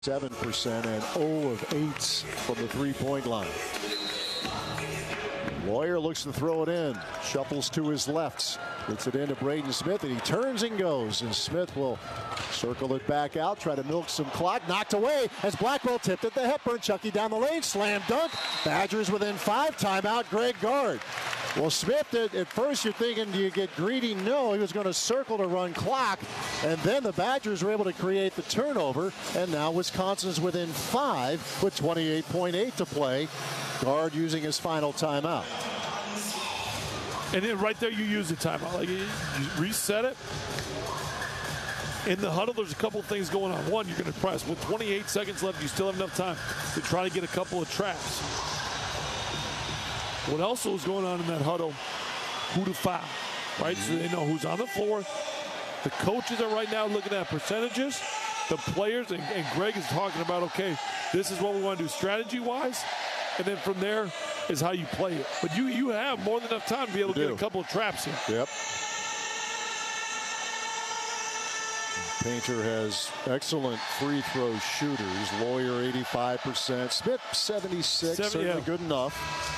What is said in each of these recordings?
7% and 0 of 8 from the three-point line. Loyer looks to throw it in, shuffles to his left, gets it into Braden Smith, and he turns and goes, and Smith will circle it back out, try to milk some clock, knocked away as Blackwell tipped it to Hepburn. Chucky down the lane, slam dunk, Badgers within 5, timeout Greg Gard. Well, Smith, at first you're thinking, do you get greedy? No, he was going to circle to run clock, and then the Badgers were able to create the turnover, and now Wisconsin's within 5 with 28.8 to play. Gard using his final timeout. And then right there you use the timeout. Like you reset it. In the huddle, there's a couple of things going on. One, you're going to press. With 28 seconds left, you still have enough time to try to get a couple of traps. What also is going on in that huddle, who to foul, right? So they know who's on the floor. The coaches are right now looking at percentages. The players, and Greg is talking about, okay, this is what we want to do strategy-wise. And then from there is how you play it. But you have more than enough time to be able to get a couple of traps here. Yep. Painter has excellent free throw shooters. Loyer 85%. Smith 76, certainly good enough.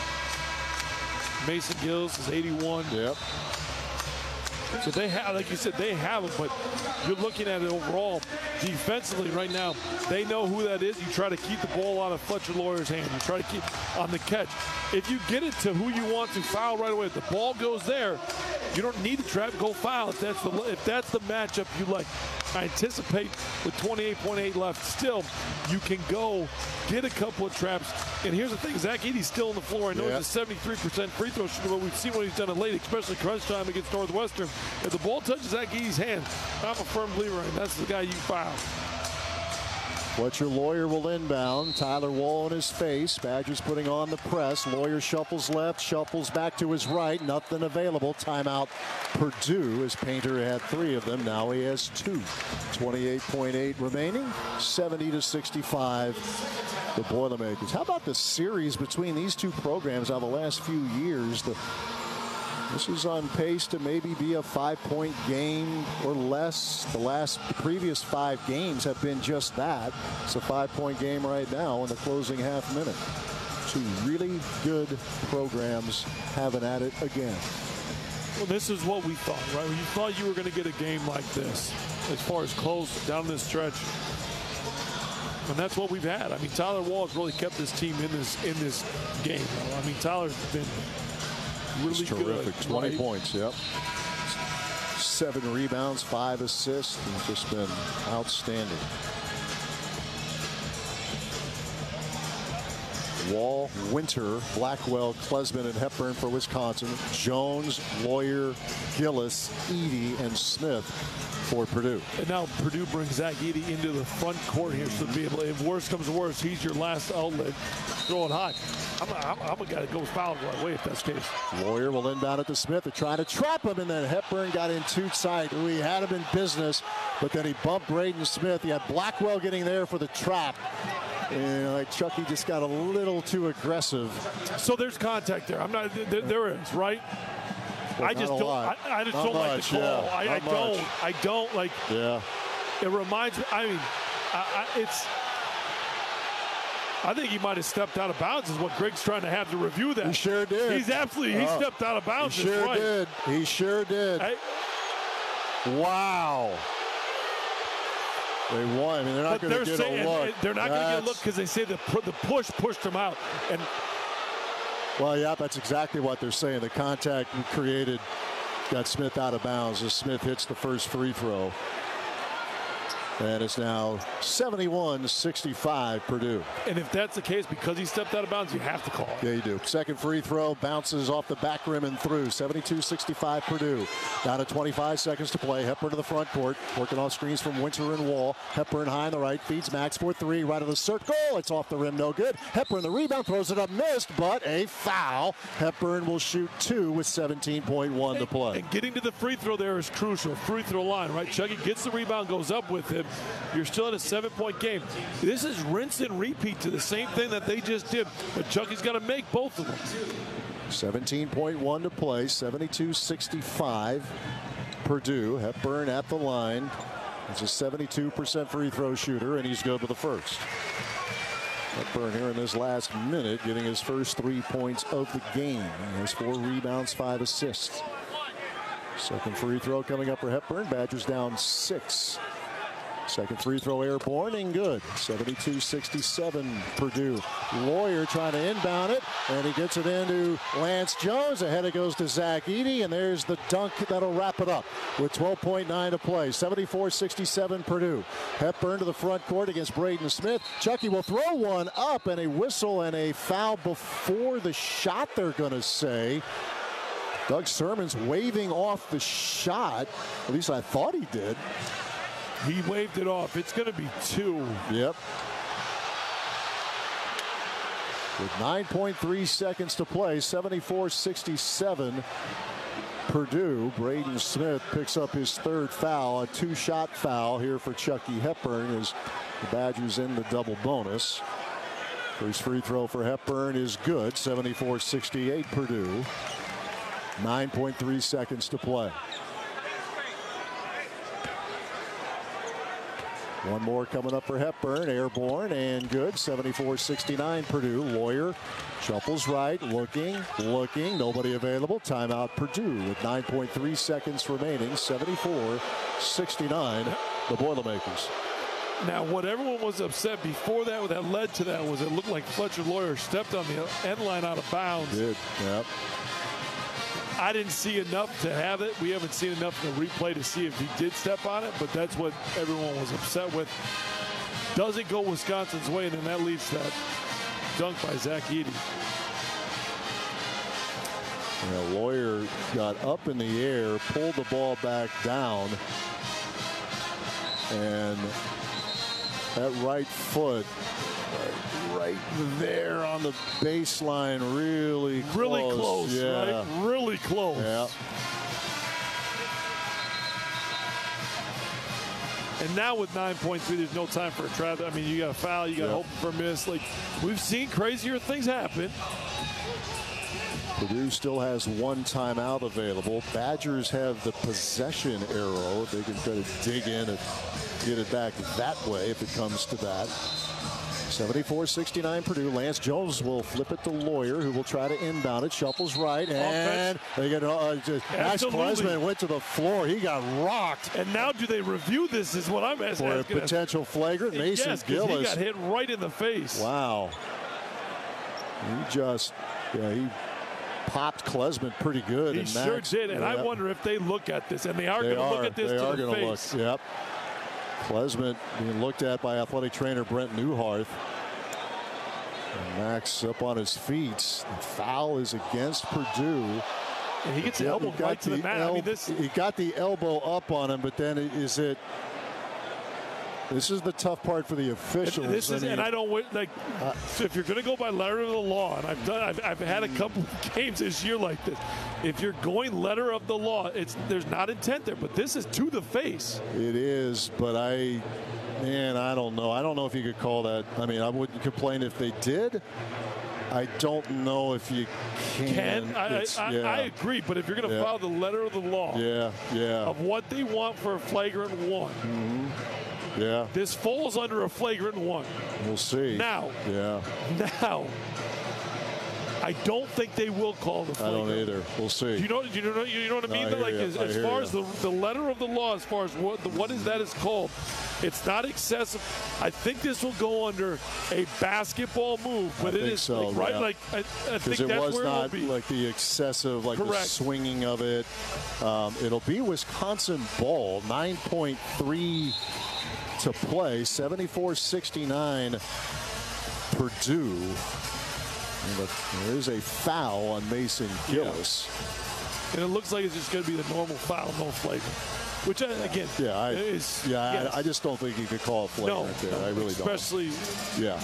Mason Gills is 81. Yep. So they have, like you said, they have it, but you're looking at it overall. Defensively right now, they know who that is. You try to keep the ball out of Fletcher Loyer's hand. You try to keep on the catch. If you get it to who you want to foul right away, if the ball goes there, you don't need the trap, go foul if that's the matchup you like. I anticipate with 28.8 left, still you can go get a couple of traps. And here's the thing, Zach Edey's still on the floor. I know he's a 73% free throw shooter, but we've seen what he's done of late, especially crunch time against Northwestern. If the ball touches Zach Edey's hand, I'm a firm believer in that's the guy you foul. Fletcher Loyer will inbound. Tyler Wall in his face. Badgers putting on the press. Loyer shuffles left, shuffles back to his right. Nothing available. Timeout Purdue, as Painter had 3 of them. Now he has 2. 28.8 remaining. 70-65. The Boilermakers. How about the series between these two programs on the last few years? This is on pace to maybe be a 5-point game or less. The previous 5 games have been just that. It's a 5-point game right now in the closing half minute. 2 really good programs having at it again. Well, this is what we thought, right? You thought you were going to get a game like this as far as close down this stretch. And that's what we've had. I mean, Tyler Wall has really kept this team in this game. I mean, Tyler's been really terrific. Good, 20 points, yep. 7 rebounds, 5 assists, and just been outstanding. Wall, Winter, Blackwell, Klesman, and Hepburn for Wisconsin. Jones, Loyer, Gillis, Edey, and Smith for Purdue. And now Purdue brings Zach Edey into the front court here, so to be able, if worse comes to worse, he's your last outlet. Throw it high. I'm a guy that goes foul right away if that's the case. Loyer will inbound it to Smith. They're trying to trap him, and then Hepburn got in too tight. He had him in business, but then he bumped Braden Smith. He had Blackwell getting there for the trap. And like Chucky just got a little too aggressive. So there's contact there. There is, right? Well, I just don't like the call. Yeah, I don't like. Yeah. It reminds me. I mean, I think he might have stepped out of bounds. Is what Greg's trying to have to review that. He sure did. He stepped out of bounds. He sure did. He sure did. Wow. They won. I mean, they're not going to get a look. They're not going to get a look because they say the push pushed him out. And well, yeah, that's exactly what they're saying. The contact created got Smith out of bounds as Smith hits the first free throw. And it's now 71-65 Purdue. And if that's the case, because he stepped out of bounds, you have to call it. Yeah, you do. Second free throw bounces off the back rim and through. 72-65 Purdue. Down to 25 seconds to play. Hepburn to the front court. Working off screens from Winter and Wall. Hepburn high on the right. Feeds Max for 3. Right of the circle. It's off the rim. No good. Hepburn the rebound. Throws it up. Missed, but a foul. Hepburn will shoot 2 with 17.1 to play. And getting to the free throw there is crucial. Free throw line, right? Chucky gets the rebound, goes up with him. You're still in a 7-point game. This is rinse and repeat to the same thing that they just did. But Chucky's got to make both of them. 17.1 to play. 72-65 Purdue. Hepburn at the line. He's a 72% free throw shooter, and he's good with the first. Hepburn here in this last minute getting his first 3 points of the game. He has 4 rebounds, 5 assists. Second free throw coming up for Hepburn. Badgers down 6. Second free throw airborne and good. 72-67 Purdue. Loyer trying to inbound it, and he gets it into Lance Jones. Ahead it goes to Zach Edey, and there's the dunk that'll wrap it up with 12.9 to play. 74-67 Purdue. Hepburn to the front court against Braden Smith. Chucky will throw one up, and a whistle and a foul before the shot, they're going to say. Doug Sermons waving off the shot. At least I thought he did. He waved it off. It's going to be 2. Yep. With 9.3 seconds to play, 74-67 Purdue. Braden Smith picks up his 3rd foul, a 2-shot foul here for Chucky Hepburn as the Badgers in the double bonus. First free throw for Hepburn is good. 74-68 Purdue. 9.3 seconds to play. One more coming up for Hepburn. Airborne and good. 74-69 Purdue. Loyer shuffles right. Looking. Nobody available. Timeout Purdue with 9.3 seconds remaining. 74-69 the Boilermakers. Now, what everyone was upset before that led to that was it looked like Fletcher Loyer stepped on the end line out of bounds. Did, yep. I didn't see enough to have it. We haven't seen enough in the replay to see if he did step on it, but that's what everyone was upset with. Doesn't go Wisconsin's way, and then that leads to that dunk by Zach Edey. Loyer got up in the air, pulled the ball back down, and that right foot right there on the baseline, really close. Yeah. Right? Really close. Yeah. And now with 9.3, there's no time for a travel. I mean, you got a foul, you got to hope for a miss. Like, we've seen crazier things happen. Purdue still has 1 timeout available. Badgers have the possession arrow. They can try to dig in and get it back that way if it comes to that. 74-69 Purdue. Lance Jones will flip it to Loyer, who will try to inbound it. Shuffles right, and they get Max Klesmit went to the floor. He got rocked. And now do they review this is what I'm asking. For a potential flagrant. Mason Gillis. He got hit right in the face. Wow. He popped Klesmit pretty good. He sure did, and I wonder if they look at this, and they are going to look at this to the face. Yep. Klesmit being looked at by athletic trainer Brent Newharth. And Max up on his feet. The foul is against Purdue. And he gets the elbow right to the mat. He got the elbow up on him, but then is it? This is the tough part for the officials. And I don't like. So if you're going to go by letter of the law, and I've had a couple of games this year like this. If you're going letter of the law, there's not intent there, but this is to the face. It is, but I don't know. I don't know if you could call that. I mean, I wouldn't complain if they did. I don't know if you can. I agree, but if you're going to follow the letter of the law, of what they want for a flagrant 1. Mm-hmm. Yeah. This falls under a flagrant 1. We'll see. Now, I don't think they will call the flagrant. I don't either. We'll see. You know what I mean? No, like as far as the letter of the law, as far as what is that is called, it's not excessive. I think this will go under a basketball move, but it is so, right. Yeah. Like I think it that's was where not it will be. like the excessive, like Correct. the swinging of it. It'll be Wisconsin ball. 9.3 to play. 74-69 Purdue. But there is a foul on Mason Gillis. And it looks like it's just going to be the normal foul, no flagrant. Which, again, I just don't think you could call it flagrant there. I really don't. Especially, no.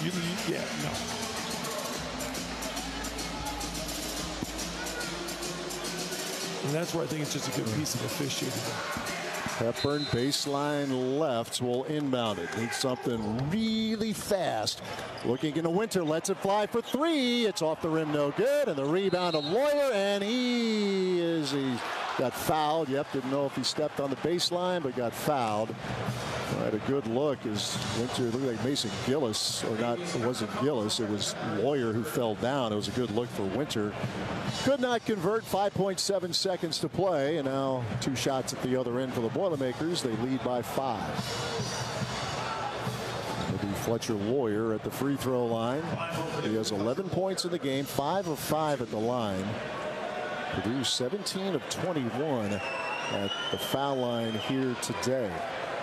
And that's where I think it's just a good piece of officiating. Hepburn baseline left will inbound it. Needs something really fast. Looking in the winter, lets it fly for 3. It's off the rim, no good. And the rebound of Loyer, and he got fouled. Yep, didn't know if he stepped on the baseline, but got fouled. All right, a good look as Winter looked like Mason Gillis, or not, it wasn't Gillis, it was Lawyer who fell down. It was a good look for Winter. Could not convert, 5.7 seconds to play, and now 2 shots at the other end for the Boilermakers. They lead by 5. It'll be Fletcher Lawyer at the free throw line. He has 11 points in the game, 5 of 5 at the line. Purdue 17 of 21 at the foul line here today.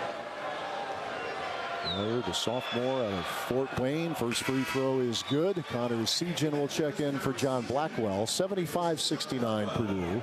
The sophomore out of Fort Wayne. First free throw is good. Connor Essegian will check in for John Blackwell. 75-69 Purdue.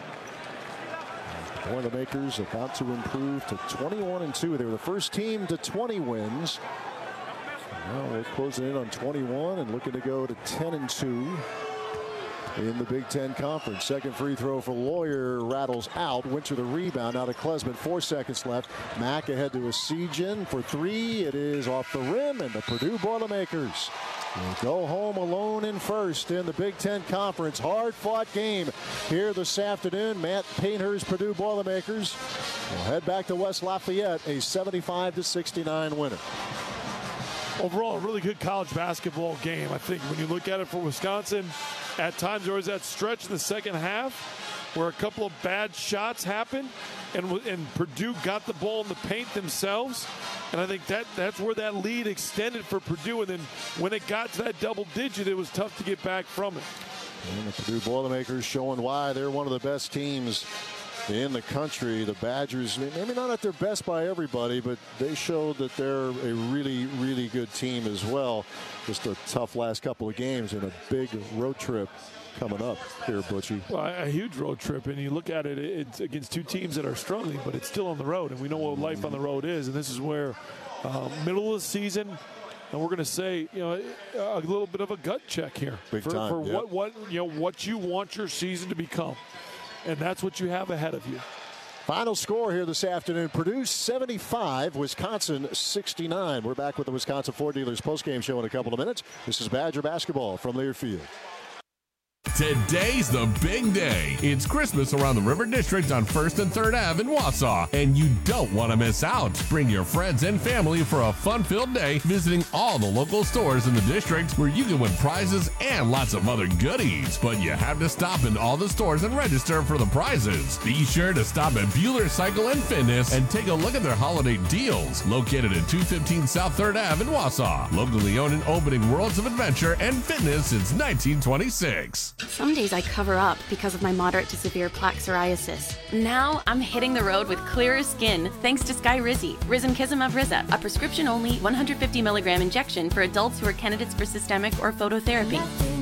The Boilermakers about to improve to 21-2. They were the first team to 20 wins. Now we're closing in on 21 and looking to go to 10-2 in the Big Ten Conference. Second free throw for Lawyer rattles out. Winter the rebound out of Klesmit. 4 seconds left. Mack ahead to Essegian for 3. It is off the rim, and the Purdue Boilermakers will go home alone in first in the Big Ten Conference. Hard-fought game here this afternoon. Matt Painter's Purdue Boilermakers will head back to West Lafayette, a 75-69 winner. Overall, a really good college basketball game. I think when you look at it for Wisconsin, at times there was that stretch in the second half where a couple of bad shots happened, and Purdue got the ball in the paint themselves. And I think that's where that lead extended for Purdue. And then when it got to that double digit, it was tough to get back from it. And the Purdue Boilermakers showing why they're one of the best teams in the country. The Badgers, maybe not at their best by everybody, but they showed that they're a really, really good team as well. Just a tough last couple of games and a big road trip coming up here, Butchie. Well, a huge road trip, and you look at it, it's against 2 teams that are struggling, but it's still on the road, and we know what life on the road is, and this is where middle of the season, and we're going to say, a little bit of a gut check here for yep. what you want your season to become. And that's what you have ahead of you. Final score here this afternoon. Purdue 75, Wisconsin 69. We're back with the Wisconsin Ford Dealers postgame show in a couple of minutes. This is Badger basketball from Learfield. Today's the big day. It's Christmas around the River District on 1st and 3rd Ave in Wausau, and you don't want to miss out. Bring your friends and family for a fun-filled day visiting all the local stores in the district where you can win prizes and lots of other goodies. But you have to stop in all the stores and register for the prizes. Be sure to stop at Bueller Cycle and Fitness and take a look at their holiday deals. Located at 215 South 3rd Ave in Wausau. Locally owned and opening worlds of adventure and fitness since 1926. Some days I cover up because of my moderate to severe plaque psoriasis. Now I'm hitting the road with clearer skin thanks to Skyrizi, Risankizumab Riza, a prescription-only 150 milligram injection for adults who are candidates for systemic or phototherapy.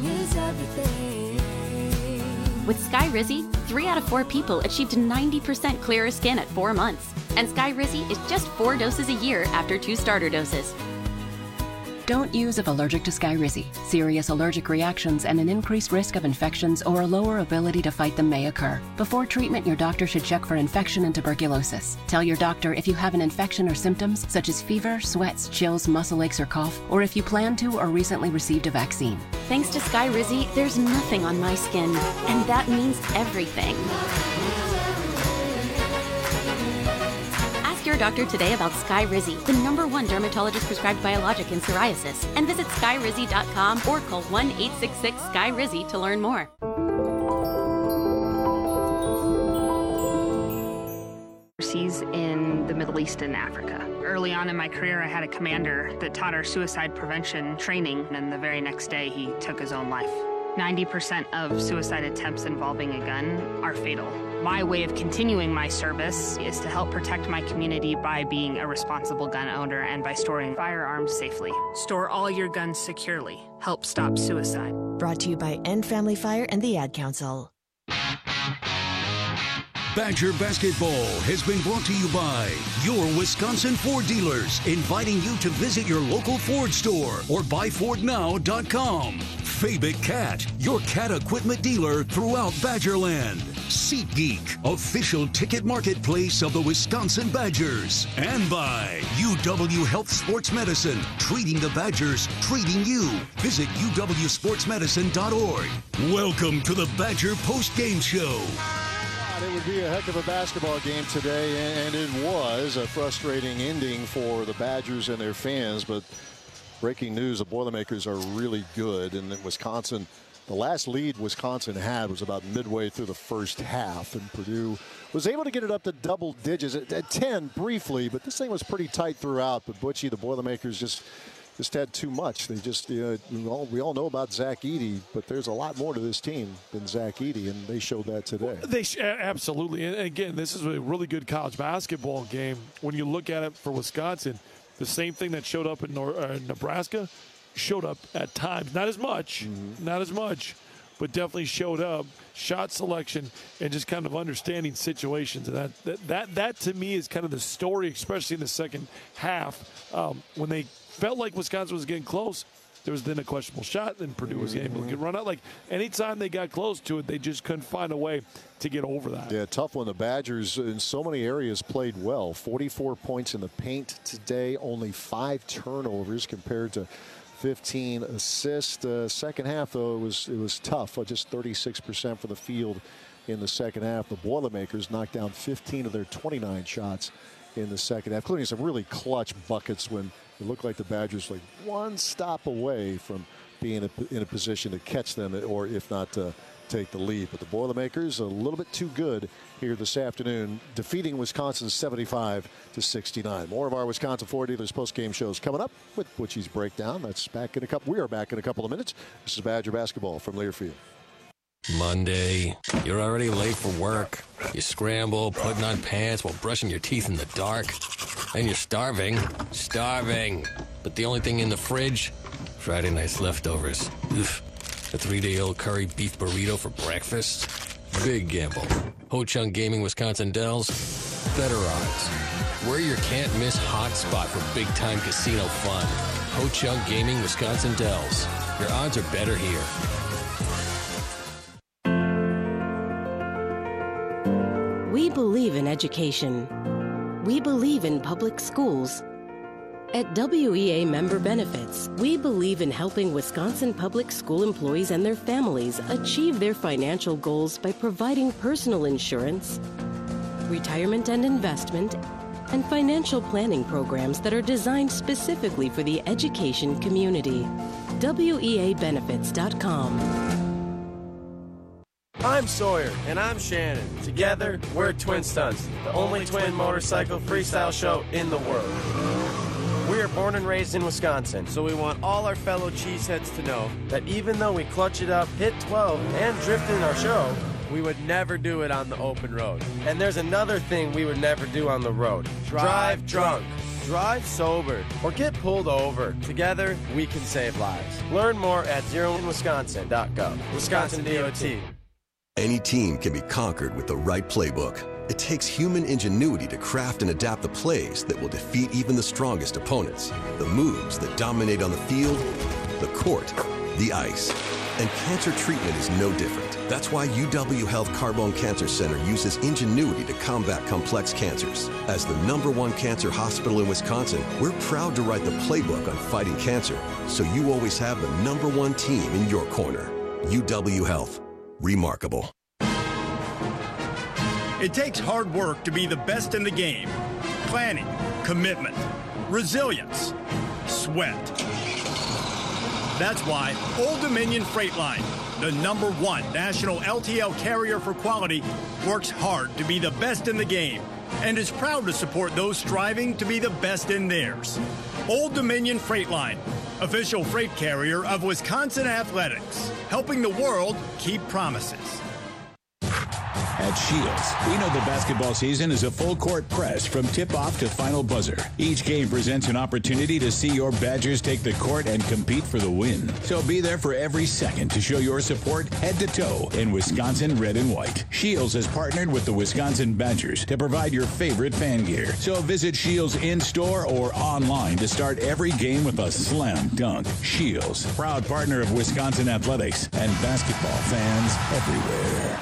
With Skyrizi, 3 out of 4 people achieved 90% clearer skin at 4 months. And Skyrizi is just 4 doses a year after 2 starter doses. Don't use if allergic to Skyrizi. Serious allergic reactions and an increased risk of infections or a lower ability to fight them may occur. Before treatment, your doctor should check for infection and tuberculosis. Tell your doctor if you have an infection or symptoms such as fever, sweats, chills, muscle aches, or cough, or if you plan to or recently received a vaccine. Thanks to Skyrizi, there's nothing on my skin, and that means everything. Your doctor today about Skyrizi, the #1 dermatologist prescribed biologic in psoriasis, and visit skyrizi.com or call 1-866-SKYRIZI to learn more. Overseas in the Middle East and Africa. Early on in my career, I had a commander that taught our suicide prevention training, and the very next day he took his own life. 90% of suicide attempts involving a gun are fatal. My way of continuing my service is to help protect my community by being a responsible gun owner and by storing firearms safely. Store all your guns securely. Help stop suicide. Brought to you by End Family Fire and the Ad Council. Badger Basketball has been brought to you by your Wisconsin Ford dealers, inviting you to visit your local Ford store or buyfordnow.com. Fabic Cat, your cat equipment dealer throughout Badgerland. SeatGeek, official ticket marketplace of the Wisconsin Badgers. And by UW Health Sports Medicine, treating the Badgers, treating you. Visit uwsportsmedicine.org. Welcome to the Badger Post Game Show. thought it would be a heck of a basketball game today, and it was a frustrating ending for the Badgers and their fans. But breaking news, the Boilermakers are really good, and that Wisconsin, the last lead Wisconsin had was about midway through the first half, and Purdue was able to get it up to double digits at 10 briefly, but this thing was pretty tight throughout. But Butchie, the Boilermakers just had too much. They just, we all know about Zach Edey, but there's a lot more to this team than Zach Edey, and they showed that today. Absolutely. And again, this is a really good college basketball game. When you look at it for Wisconsin, the same thing that showed up in Nebraska showed up at times. Not as much, but definitely showed up. Shot selection and just kind of understanding situations. And that to me is kind of the story, especially in the second half, when they felt like Wisconsin was getting close. There was then a questionable shot, then Purdue was able to get run out. Like anytime they got close to it, they just couldn't find a way to get over that. Yeah, tough one. The Badgers in so many areas played well. 44 points in the paint today, only 5 turnovers compared to 15 assists. Second half, though, it was tough. Just 36% for the field in the second half. The Boilermakers knocked down 15 of their 29 shots in the second half, including some really clutch buckets when it looked like the Badgers were like one stop away from being in a position to catch them, or if not take the lead. But the Boilermakers a little bit too good here this afternoon, defeating Wisconsin 75-69. More of our Wisconsin Ford Dealers post-game shows coming up with Butchie's Breakdown. That's back in a couple. We are back in a couple of minutes. This is Badger basketball from Learfield. Monday, you're already late for work. You scramble, putting on pants while brushing your teeth in the dark. And you're starving. But the only thing in the fridge, Friday night's leftovers. Oof. A 3-day-old curry beef burrito for breakfast. Big gamble. Ho Chunk Gaming Wisconsin Dells. Better odds. We're your can't-miss hot spot for big-time casino fun. Ho Chunk Gaming Wisconsin Dells. Your odds are better here. We believe in education. We believe in public schools. At WEA Member Benefits, we believe in helping Wisconsin public school employees and their families achieve their financial goals by providing personal insurance, retirement and investment, and financial planning programs that are designed specifically for the education community. WEAbenefits.com. I'm Sawyer. And I'm Shannon. Together, we're Twin Stunts, the only twin motorcycle freestyle show in the world. We are born and raised in Wisconsin, so we want all our fellow cheeseheads to know that even though we clutch it up, hit 12, and drift in our show, we would never do it on the open road. And there's another thing we would never do on the road. Drive drunk. Drive sober, or get pulled over. Together, we can save lives. Learn more at zeroinwisconsin.gov. Wisconsin DOT. Any team can be conquered with the right playbook. It takes human ingenuity to craft and adapt the plays that will defeat even the strongest opponents. The moves that dominate on the field, the court, the ice. And cancer treatment is no different. That's why UW Health Carbone Cancer Center uses ingenuity to combat complex cancers. As the #1 cancer hospital in Wisconsin, we're proud to write the playbook on fighting cancer, so you always have the #1 team in your corner. UW Health. Remarkable. It takes hard work to be the best in the game. Planning, commitment, resilience, sweat. That's why Old Dominion Freight Line, the #1 national LTL carrier for quality, works hard to be the best in the game and is proud to support those striving to be the best in theirs. Old Dominion Freight Line, official freight carrier of Wisconsin Athletics, helping the world keep promises. At Shields, we know the basketball season is a full-court press from tip-off to final buzzer. Each game presents an opportunity to see your Badgers take the court and compete for the win. So be there for every second to show your support head to toe in Wisconsin red and white. Shields has partnered with the Wisconsin Badgers to provide your favorite fan gear. So visit Shields in-store or online to start every game with a slam dunk. Shields, proud partner of Wisconsin Athletics and basketball fans everywhere.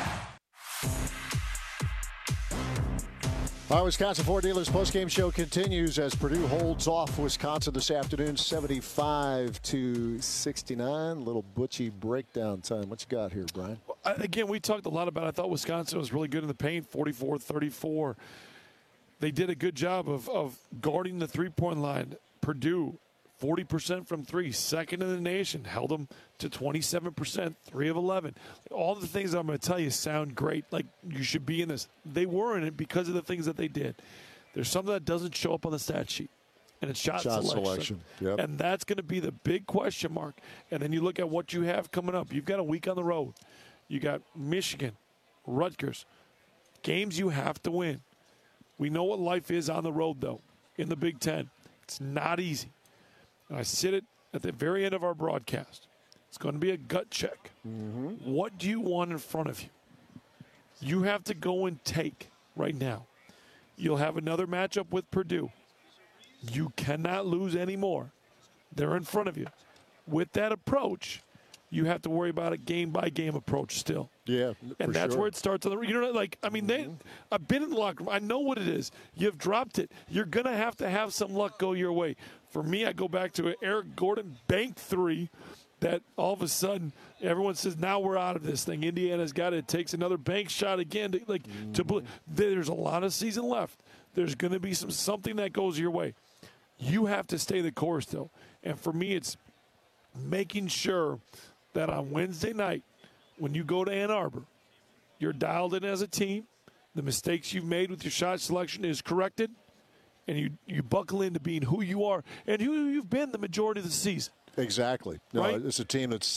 Our Wisconsin Ford Dealers postgame show continues as Purdue holds off Wisconsin this afternoon, 75-69. Little Butchie breakdown time. What you got here, Brian? again, we talked a lot about, I thought Wisconsin was really good in the paint, 44-34. They did a good job of guarding the three-point line. Purdue, 40% from three, second in the nation, held them to 27%, 3 of 11. All the things I'm going to tell you sound great, like you should be in this. They were in it because of the things that they did. There's something that doesn't show up on the stat sheet, and it's shot selection. Yep. And that's going to be the big question mark. And then you look at what you have coming up. You've got a week on the road. You got Michigan, Rutgers, games you have to win. We know what life is on the road, though, in the Big Ten. It's not easy. And I sit it at the very end of our broadcast. It's going to be a gut check. Mm-hmm. What do you want in front of you? You have to go and take right now. You'll have another matchup with Purdue. You cannot lose anymore. They're in front of you. With that approach, you have to worry about a game-by-game approach still. Yeah, and that's where it starts on the. You know, like I mean, I've been in the locker room. I know what it is. You've dropped it. You're gonna have some luck go your way. For me, I go back to an Eric Gordon bank three. That all of a sudden everyone says now we're out of this thing. Indiana's got it. It takes another bank shot again. There's a lot of season left. There's going to be something that goes your way. You have to stay the course though. And for me, it's making sure that on Wednesday night, when you go to Ann Arbor, you're dialed in as a team. The mistakes you've made with your shot selection is corrected, and you buckle into being who you are and who you've been the majority of the season. Exactly. No, right? It's a team that's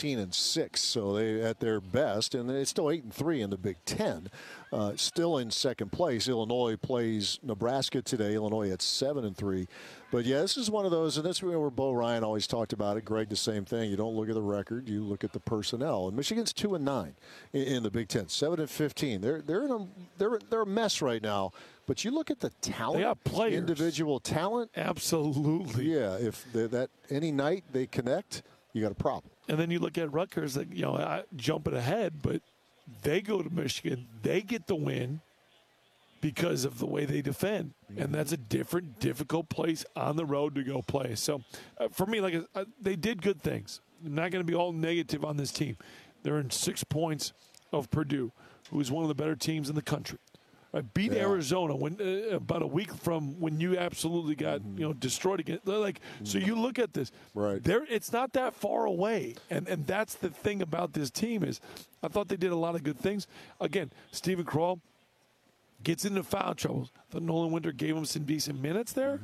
16-6, so they at their best, and it's still 8-3 in the Big Ten. Still in second place. Illinois plays Nebraska today. Illinois at 7-3. But yeah, this is one of those, and that's where Bo Ryan always talked about it. Greg, the same thing. You don't look at the record; you look at the personnel. And Michigan's 2-9 in the Big Ten, 7-15. They're a mess right now. But you look at the talent, they have players. Individual talent. Absolutely. Yeah, if that any night they connect, you got a problem. And then you look at Rutgers, that jumping ahead, but they go to Michigan, they get the win because of the way they defend, and that's a difficult place on the road to go play. So, for me, they did good things. I'm not going to be all negative on this team. They're in 6 points of Purdue, who is one of the better teams in the country. Beat Arizona when about a week from when you absolutely got destroyed again. So you look at this, right? It's not that far away, and that's the thing about this team is I thought they did a lot of good things. Again, Stephen Kroll gets into foul trouble. I thought Nolan Winter gave him some decent minutes there.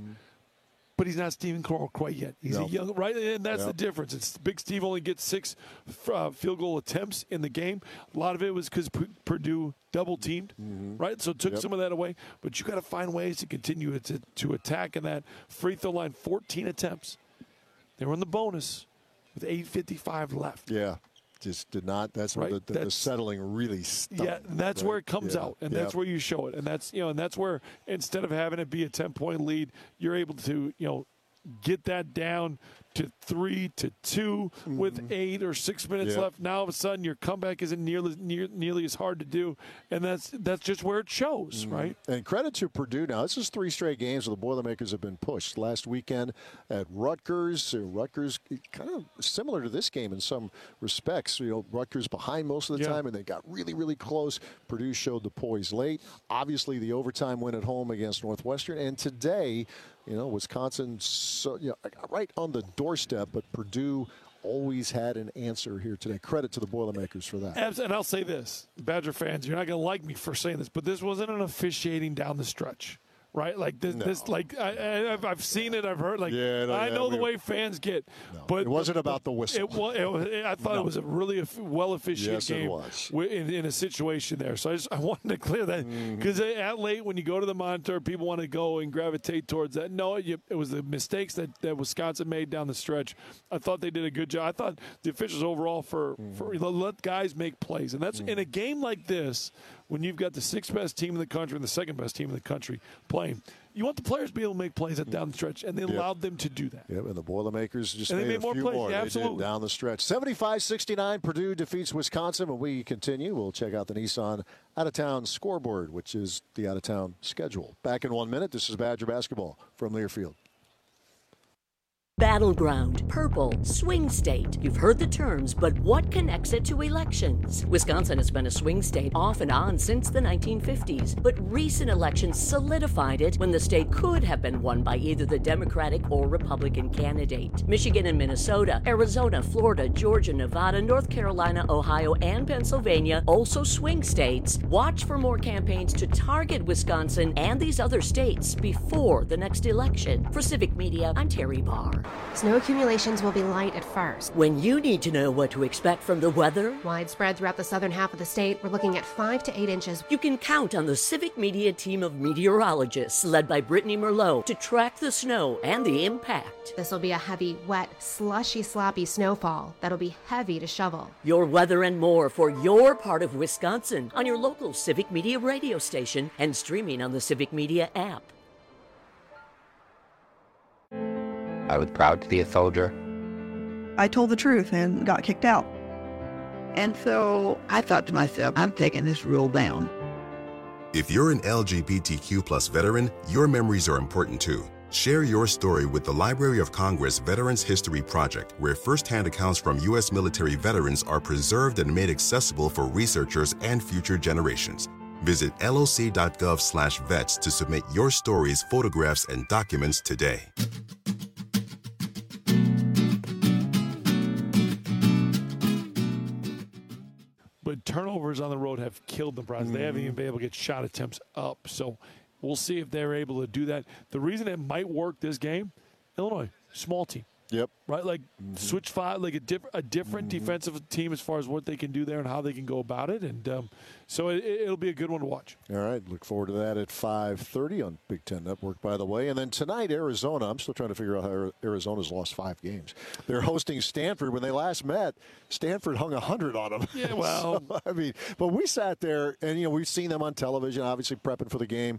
But he's not Stephen Kroll quite yet. He's a young, right? And that's the difference. It's Big Steve only gets 6 field goal attempts in the game. A lot of it was because Purdue double teamed, right? So it took some of that away. But you got to find ways to continue to attack in that free throw line. 14 attempts. They were in the bonus with 8:55 left. Yeah. Just did not. That's where the settling really stunk. Yeah, and that's where it comes out, and that's where you show it, and that's where instead of having it be a 10-point lead, you're able to get that down to 3-2 with 8 or 6 minutes left. Now all of a sudden your comeback isn't nearly as hard to do, and that's just where it shows, right? And credit to Purdue. Now this is 3 straight games where the Boilermakers have been pushed. Last weekend at Rutgers. Rutgers kind of similar to this game in some respects. Rutgers behind most of the time, and they got really, really close. Purdue showed the poise late. Obviously the overtime win at home against Northwestern, and today, Wisconsin, right on the doorstep, but Purdue always had an answer here today. Credit to the Boilermakers for that. And I'll say this, Badger fans, you're not going to like me for saying this, but this wasn't an officiating down the stretch. Right, like this, like I've seen it, I've heard. Like I know the way fans get, but it wasn't about the whistle. I thought it was a really well officiated game in a situation there. So I wanted to clear that because at late when you go to the monitor, people want to go and gravitate towards that. No, it was the mistakes that Wisconsin made down the stretch. I thought they did a good job. I thought the officials overall for let guys make plays, and that's in a game like this. When you've got the 6th best team in the country and the 2nd best team in the country playing, you want the players to be able to make plays down the stretch, and they allowed them to do that. Yep, and the Boilermakers just made a few more plays. more. Yeah, they absolutely. did down the stretch. 75-69, Purdue defeats Wisconsin. When we continue, we'll check out the Nissan out-of-town scoreboard, which is the out-of-town schedule. Back in 1 minute, this is Badger Basketball from Learfield. Battleground, purple, swing state. You've heard the terms, but what connects it to elections? Wisconsin has been a swing state off and on since the 1950s, but recent elections solidified it when the state could have been won by either the Democratic or Republican candidate. Michigan and Minnesota, Arizona, Florida, Georgia, Nevada, North Carolina, Ohio, and Pennsylvania, also swing states. Watch for more campaigns to target Wisconsin and these other states before the next election. For Civic Media, I'm Terry Barr. Snow accumulations will be light at first. When you need to know what to expect from the weather, widespread throughout the southern half of the state, we're looking at 5 to 8 inches. You can count on the Civic Media team of meteorologists led by Brittany Merlot to track the snow and the impact. This will be a heavy, wet, slushy, sloppy snowfall that'll be heavy to shovel. Your weather and more for your part of Wisconsin on your local Civic Media radio station and streaming on the Civic Media app. I was proud to be a soldier. I told the truth and got kicked out. And so I thought to myself, I'm taking this rule down. If you're an LGBTQ+ veteran, your memories are important too. Share your story with the Library of Congress Veterans History Project, where firsthand accounts from U.S. military veterans are preserved and made accessible for researchers and future generations. Visit loc.gov/vets to submit your stories, photographs, and documents today. But turnovers on the road have killed the Browns. They haven't even been able to get shot attempts up. So we'll see if they're able to do that. The reason it might work this game, Illinois, small team. Yep. Right? Like switch five, like a different defensive team as far as what they can do there and how they can go about it. And so it'll be a good one to watch. All right. Look forward to that at 5:30 on Big Ten Network, by the way. And then tonight, Arizona. I'm still trying to figure out how Arizona's lost 5 games. They're hosting Stanford. When they last met, Stanford hung 100 on them. Yeah, well. So, I mean, but we sat there, and, you know, we've seen them on television, obviously prepping for the game.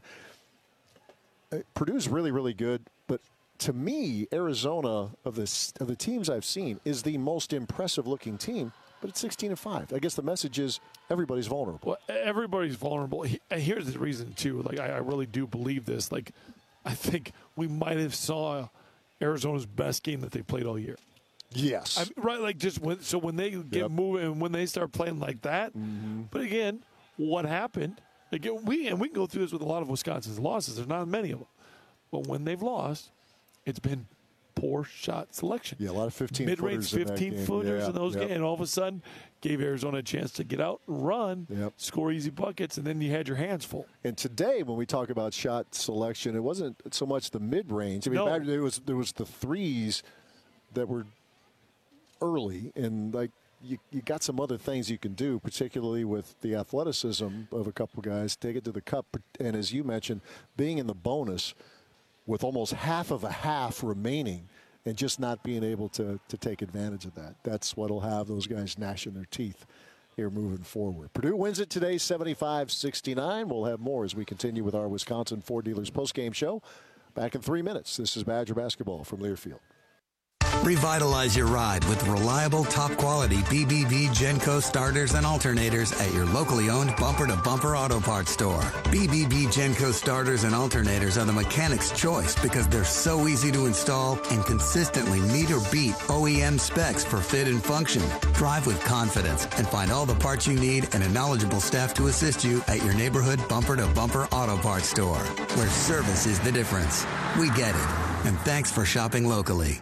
Purdue's really, really good, but to me, Arizona, of the teams I've seen, is the most impressive-looking team, but it's 16-5. I guess the message is everybody's vulnerable. Well, everybody's vulnerable. Here's the reason, too. Like, I really do believe this. Like, I think we might have saw Arizona's best game that they played all year. Yes. Right, like, just when they get moving and when they start playing like that. But, again, what happened? Again, we can go through this with a lot of Wisconsin's losses. There's not many of them. But when they've lost, it's been poor shot selection. Yeah, a lot of 15-footers mid-range 15-footers in those games. And all of a sudden, gave Arizona a chance to get out and run, score easy buckets, and then you had your hands full. And today, when we talk about shot selection, it wasn't so much the mid-range. I mean, there was the threes that were early, and like you got some other things you can do, particularly with the athleticism of a couple guys, take it to the cup. And as you mentioned, being in the bonus with almost half of a half remaining and just not being able to take advantage of that. That's what will have those guys gnashing their teeth here moving forward. Purdue wins it today, 75-69. We'll have more as we continue with our Wisconsin Ford Dealers postgame show. Back in 3 minutes. This is Badger Basketball from Learfield. Revitalize your ride with reliable, top-quality BBB Genco starters and alternators at your locally owned bumper-to-bumper auto parts store. BBB Genco starters and alternators are the mechanic's choice because they're so easy to install and consistently meet or beat OEM specs for fit and function. Drive with confidence and find all the parts you need and a knowledgeable staff to assist you at your neighborhood bumper-to-bumper auto parts store, where service is the difference. We get it. And thanks for shopping locally.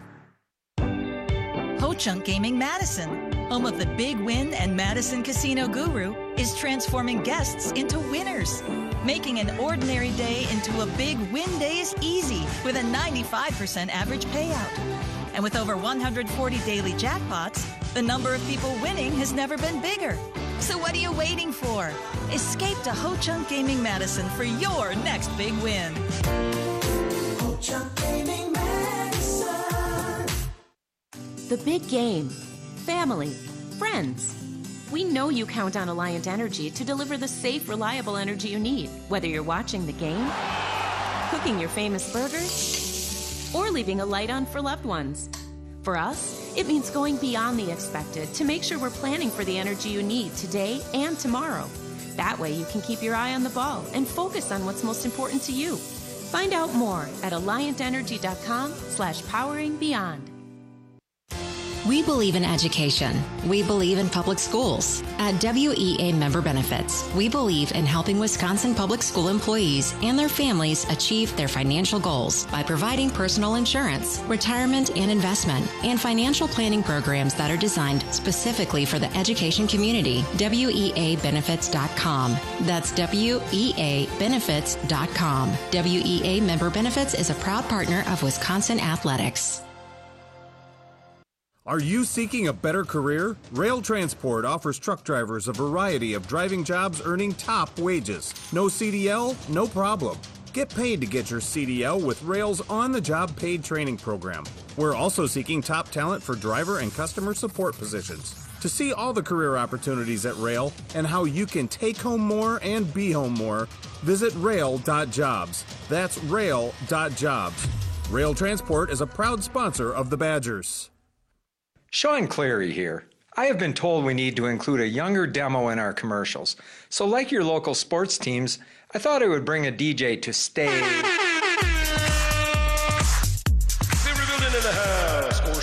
Ho-Chunk Gaming Madison, home of the Big Win and Madison Casino Guru, is transforming guests into winners. Making an ordinary day into a big win day is easy with a 95% average payout. And with over 140 daily jackpots, the number of people winning has never been bigger. So what are you waiting for? Escape to Ho-Chunk Gaming Madison for your next big win. Ho-Chunk Gaming Madison. The big game. Family. Friends. We know you count on Alliant Energy to deliver the safe, reliable energy you need, whether you're watching the game, cooking your famous burgers, or leaving a light on for loved ones. For us, it means going beyond the expected to make sure we're planning for the energy you need today and tomorrow. That way you can keep your eye on the ball and focus on what's most important to you. Find out more at alliantenergy.com/poweringbeyond. We believe in education. We believe in public schools. At WEA Member Benefits, we believe in helping Wisconsin public school employees and their families achieve their financial goals by providing personal insurance, retirement and investment, and financial planning programs that are designed specifically for the education community. WEAbenefits.com. That's WEAbenefits.com. WEA Member Benefits is a proud partner of Wisconsin Athletics. Are you seeking a better career? Rail Transport offers truck drivers a variety of driving jobs earning top wages. No CDL? No problem. Get paid to get your CDL with Rail's on-the-job paid training program. We're also seeking top talent for driver and customer support positions. To see all the career opportunities at Rail and how you can take home more and be home more, visit rail.jobs. That's rail.jobs. Rail Transport is a proud sponsor of the Badgers. Sean Cleary here. I have been told we need to include a younger demo in our commercials. So like your local sports teams, I thought I would bring a DJ to stay. They're rebuilding in the house or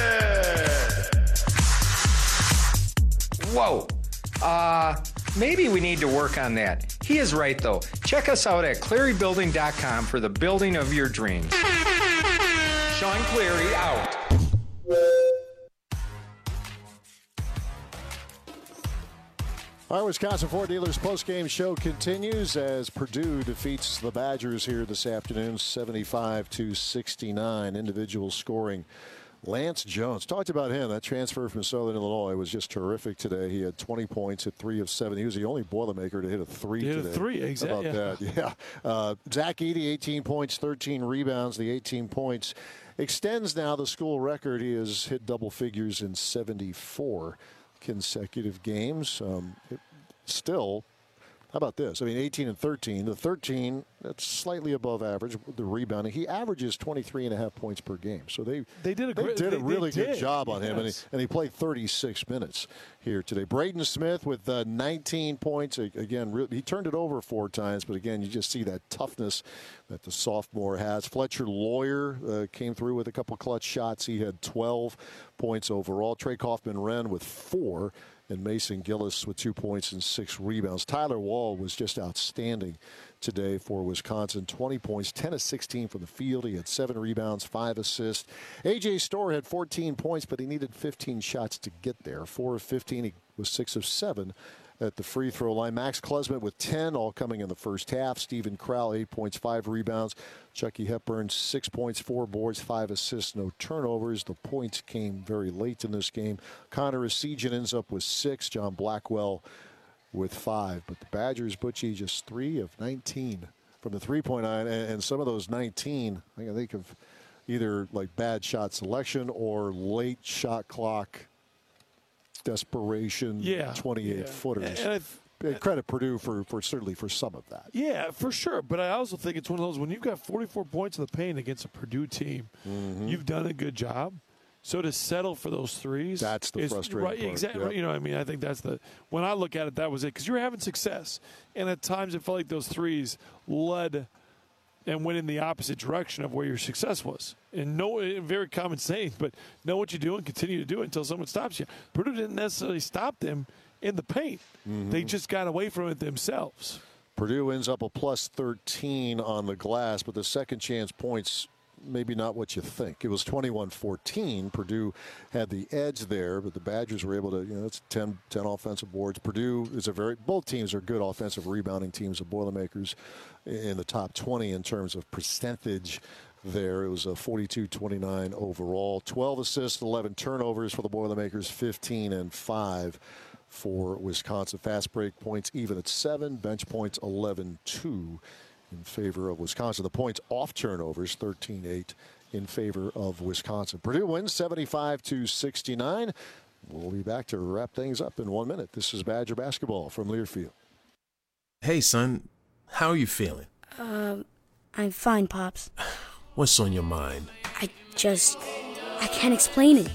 shed. Whoa. Maybe we need to work on that. He is right though. Check us out at ClearyBuilding.com for the building of your dreams. Sean Cleary out. Our Wisconsin Ford Dealers post-game show continues as Purdue defeats the Badgers here this afternoon, 75-69. Individual scoring. Lance Jones, talked about him. That transfer from Southern Illinois was just terrific today. He had 20 points at 3 of 7. He was the only Boilermaker to hit a 3 today. Hit a 3, exactly. How about that? Yeah. Zach Edey, 18 points, 13 rebounds. The 18 points extends now the school record. He has hit double figures in 74 consecutive games. Still, how about this? I mean, 18 and 13. The 13, that's slightly above average. The rebounding, he averages 23.5 points per game. So they did a really good job on him, and he played 36 minutes here today. Braden Smith with 19 points. Again, he turned it over 4 times, but again, you just see that toughness that the sophomore has. Fletcher Lawyer came through with a couple clutch shots. He had 12 points overall. Trey Kaufman-Renn with 4. And Mason Gillis with 2 points and 6 rebounds. Tyler Wall was just outstanding today for Wisconsin. 20 points, 10 of 16 from the field. He had 7 rebounds, 5 assists. A.J. Storr had 14 points, but he needed 15 shots to get there. 4 of 15. He was 6 of 7 at the free throw line. Max Klesmit with 10, all coming in the first half. Stephen Crowell, 8 points, 5 rebounds. Chucky Hepburn, 6 points, 4 boards, 5 assists, no turnovers. The points came very late in this game. Connor Essegian ends up with 6. John Blackwell with 5. But the Badgers, Butchie, just 3 of 19 from the three-point line. And some of those 19, I think of either like bad shot selection or late shot clock desperation, 28-footers. And credit Purdue for certainly for some of that. Yeah, for sure. But I also think it's one of those, when you've got 44 points in the paint against a Purdue team, you've done a good job. So to settle for those threes, that's the frustrating part. Exactly. Yep. You know, I mean, I think that's when I look at it, that was it, because you were having success, and at times it felt like those threes led and went in the opposite direction of where your success was. And very common saying, but know what you do and continue to do it until someone stops you. Purdue didn't necessarily stop them in the paint. They just got away from it themselves. Purdue ends up a plus 13 on the glass, but the second chance points, maybe not what you think. It was 21-14. Purdue had the edge there, but the Badgers were able to, it's 10 offensive boards. Purdue is both teams are good offensive rebounding teams. The Boilermakers in the top 20 in terms of percentage there. It was a 42-29 overall. 12 assists, 11 turnovers for the Boilermakers, 15 and 5 for Wisconsin. Fast break points even at 7. Bench points 11-2 in favor of Wisconsin. The points off turnovers 13-8 in favor of Wisconsin. Purdue wins 75-69. We'll be back to wrap things up in 1 minute. This is Badger basketball from Learfield. Hey, son. How are you feeling? I'm fine, Pops. What's on your mind? I can't explain it.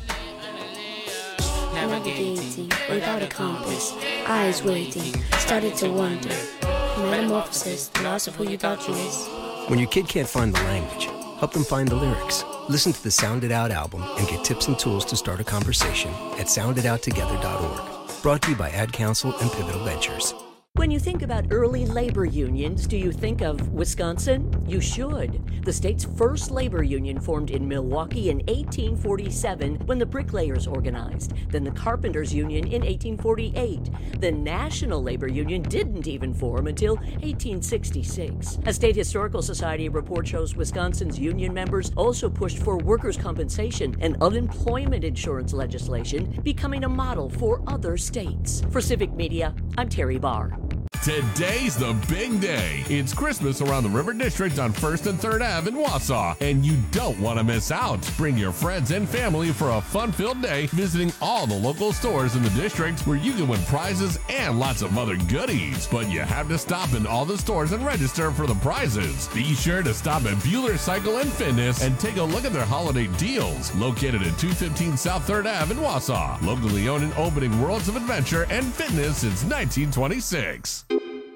Navigating without a compass, eyes waiting, started to wonder. Metamorphosis, the loss of who you thought you was. When your kid can't find the language, help them find the lyrics. Listen to the Sound It Out album and get tips and tools to start a conversation at sounditouttogether.org. Brought to you by Ad Council and Pivotal Ventures. When you think about early labor unions, do you think of Wisconsin? You should. The state's first labor union formed in Milwaukee in 1847 when the bricklayers organized. Then the carpenters union in 1848. The National Labor Union didn't even form until 1866. A State Historical Society report shows Wisconsin's union members also pushed for workers' compensation and unemployment insurance legislation, becoming a model for other states. For Civic Media, I'm Terry Barr. Today's the big day. It's Christmas around the River District on 1st and 3rd Ave in Wausau, and you don't want to miss out. Bring your friends and family for a fun-filled day visiting all the local stores in the district where you can win prizes and lots of other goodies. But you have to stop in all the stores and register for the prizes. Be sure to stop at Bueller Cycle and Fitness and take a look at their holiday deals. Located at 215 South 3rd Ave in Wausau. Locally owned and opening worlds of adventure and fitness since 1926.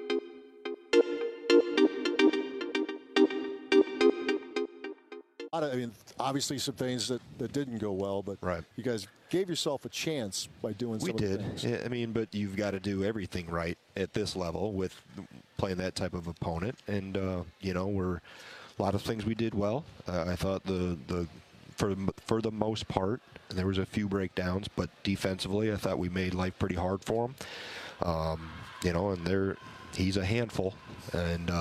I mean, obviously some things that didn't go well, but you guys gave yourself a chance by doing some of the things. We did. I mean, but you've got to do everything right at this level with playing that type of opponent. And, you know, a lot of things we did well. I thought for the most part, there was a few breakdowns, but defensively, I thought we made life pretty hard for him. You know, and he's a handful. And,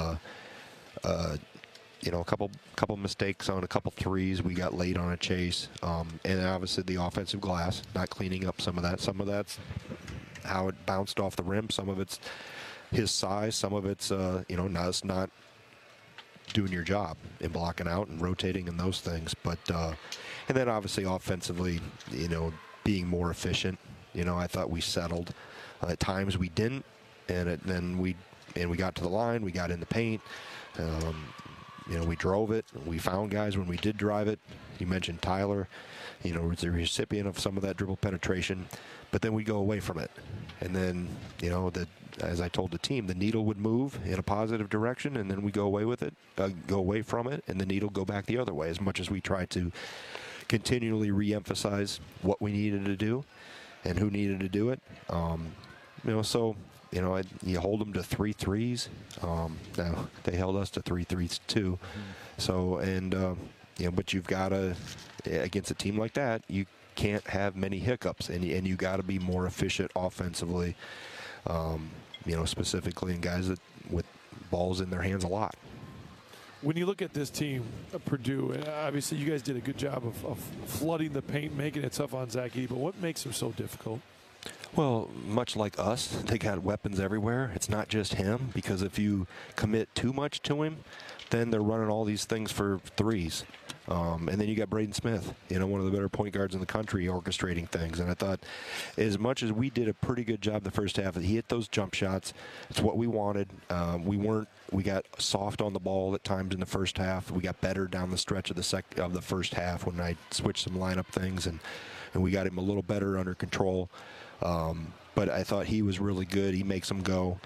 you know, a couple mistakes on a couple threes. We got late on a chase, and obviously the offensive glass, not cleaning up some of that. Some of that's how it bounced off the rim. Some of it's his size. Some of it's you know, not doing your job and blocking out and rotating and those things. But and then obviously offensively, you know, being more efficient. You know, I thought we settled. At times we didn't, and then we got to the line. We got in the paint. You know, we drove it. We found guys when we did drive it. You mentioned Tyler, you know, was the recipient of some of that dribble penetration, but then we go away from it. And then, you know, as I told the team, the needle would move in a positive direction, and then we go away with it, go away from it, and the needle go back the other way. As much as we try to continually re-emphasize what we needed to do and who needed to do it, you know, so. You know, you hold them to 3 threes. Now they held us to 3 threes too. So, and you know, but you've got to, against a team like that, you can't have many hiccups, and you got to be more efficient offensively. You know, specifically in guys that with balls in their hands a lot. When you look at this team, Purdue, obviously you guys did a good job of flooding the paint, making it tough on Zach Edey, but what makes them so difficult? Well, much like us, they got weapons everywhere. It's not just him, because if you commit too much to him, then they're running all these things for threes. And then you got Braden Smith, you know, one of the better point guards in the country, orchestrating things. And I thought, as much as we did a pretty good job the first half, he hit those jump shots. It's what we wanted. We got soft on the ball at times in the first half. We got better down the stretch of the first half when I switched some lineup things, and we got him a little better under control. But I thought he was really good. He makes them go.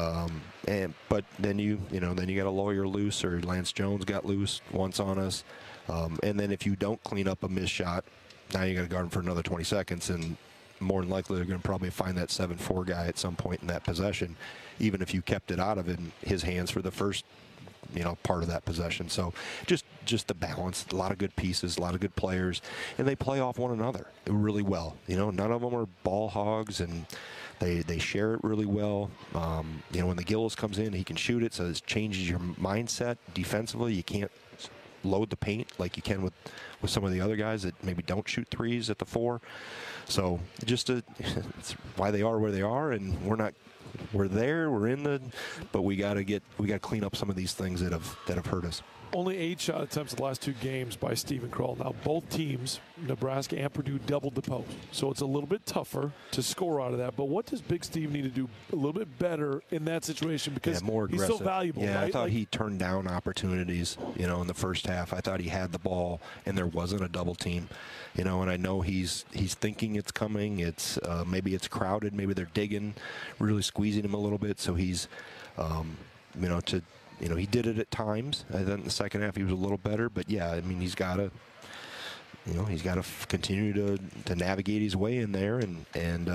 But then you got a Lawyer loose, or Lance Jones got loose once on us. And then if you don't clean up a missed shot, now you got to guard him for another 20 seconds, and more than likely they're going to probably find that 7-4 guy at some point in that possession, even if you kept it out of his hands for the first, you know, part of that possession. So just the balance, a lot of good pieces, a lot of good players, and they play off one another really well. You know, none of them are ball hogs, and they share it really well. You know, when the Gillis comes in, he can shoot it, so it changes your mindset defensively. You can't load the paint like you can with some of the other guys that maybe don't shoot threes at the 4. So it's why they are where they are, and we're there, we're in but we got to clean up some of these things that have hurt us. Only 8 shot attempts in the last 2 games by Steven Kroll. Now, both teams, Nebraska and Purdue, doubled the post. So it's a little bit tougher to score out of that. But what does Big Steve need to do a little bit better in that situation? Because more aggressive. He's so valuable, yeah, right? I thought he turned down opportunities, you know, in the first half. I thought he had the ball, and there wasn't a double team. You know, and I know he's thinking it's coming. It's maybe it's crowded. Maybe they're digging, really squeezing him a little bit. So he's, you know, he did it at times. And then in the second half, he was a little better. But yeah, I mean, he's got to. He's got to continue to navigate his way in there, and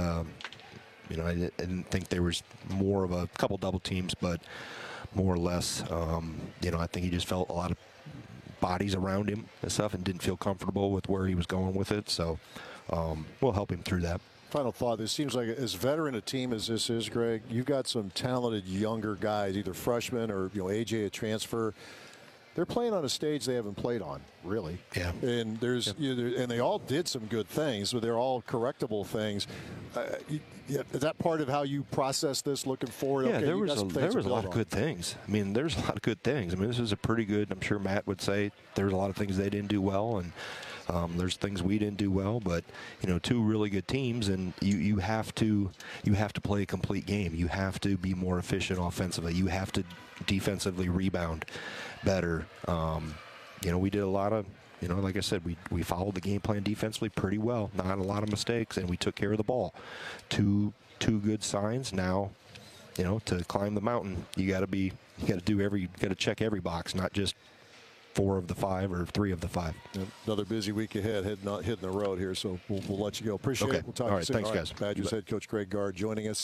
I didn't think there was more of a couple double teams, but more or less, I think he just felt a lot of bodies around him and stuff, and didn't feel comfortable with where he was going with it. So we'll help him through that. Final thought, this seems like as veteran a team as this is, Greg, you've got some talented younger guys, either freshmen or AJ a transfer. They're playing on a stage they haven't played on, really. Yeah. And and they all did some good things, but they're all correctable things. Is that part of how you process this looking forward? Yeah, okay, there was a lot of good things. I mean, there's a lot of good things. I mean, this is a pretty good, I'm sure Matt would say there's a lot of things they didn't do well, and there's things we didn't do well, but two really good teams, and you have to play a complete game. You have to be more efficient offensively. You have to defensively rebound better. We did a lot of, like I said, we followed the game plan defensively pretty well. Not a lot of mistakes, and we took care of the ball. Two good signs. Now, to climb the mountain, you got to check every box, not just 4 of the 5 or 3 of the 5. Another busy week ahead, hitting the road here, so we'll let you go. Appreciate it. We'll talk to you soon. Thanks, guys. Badgers head coach Greg Gard joining us.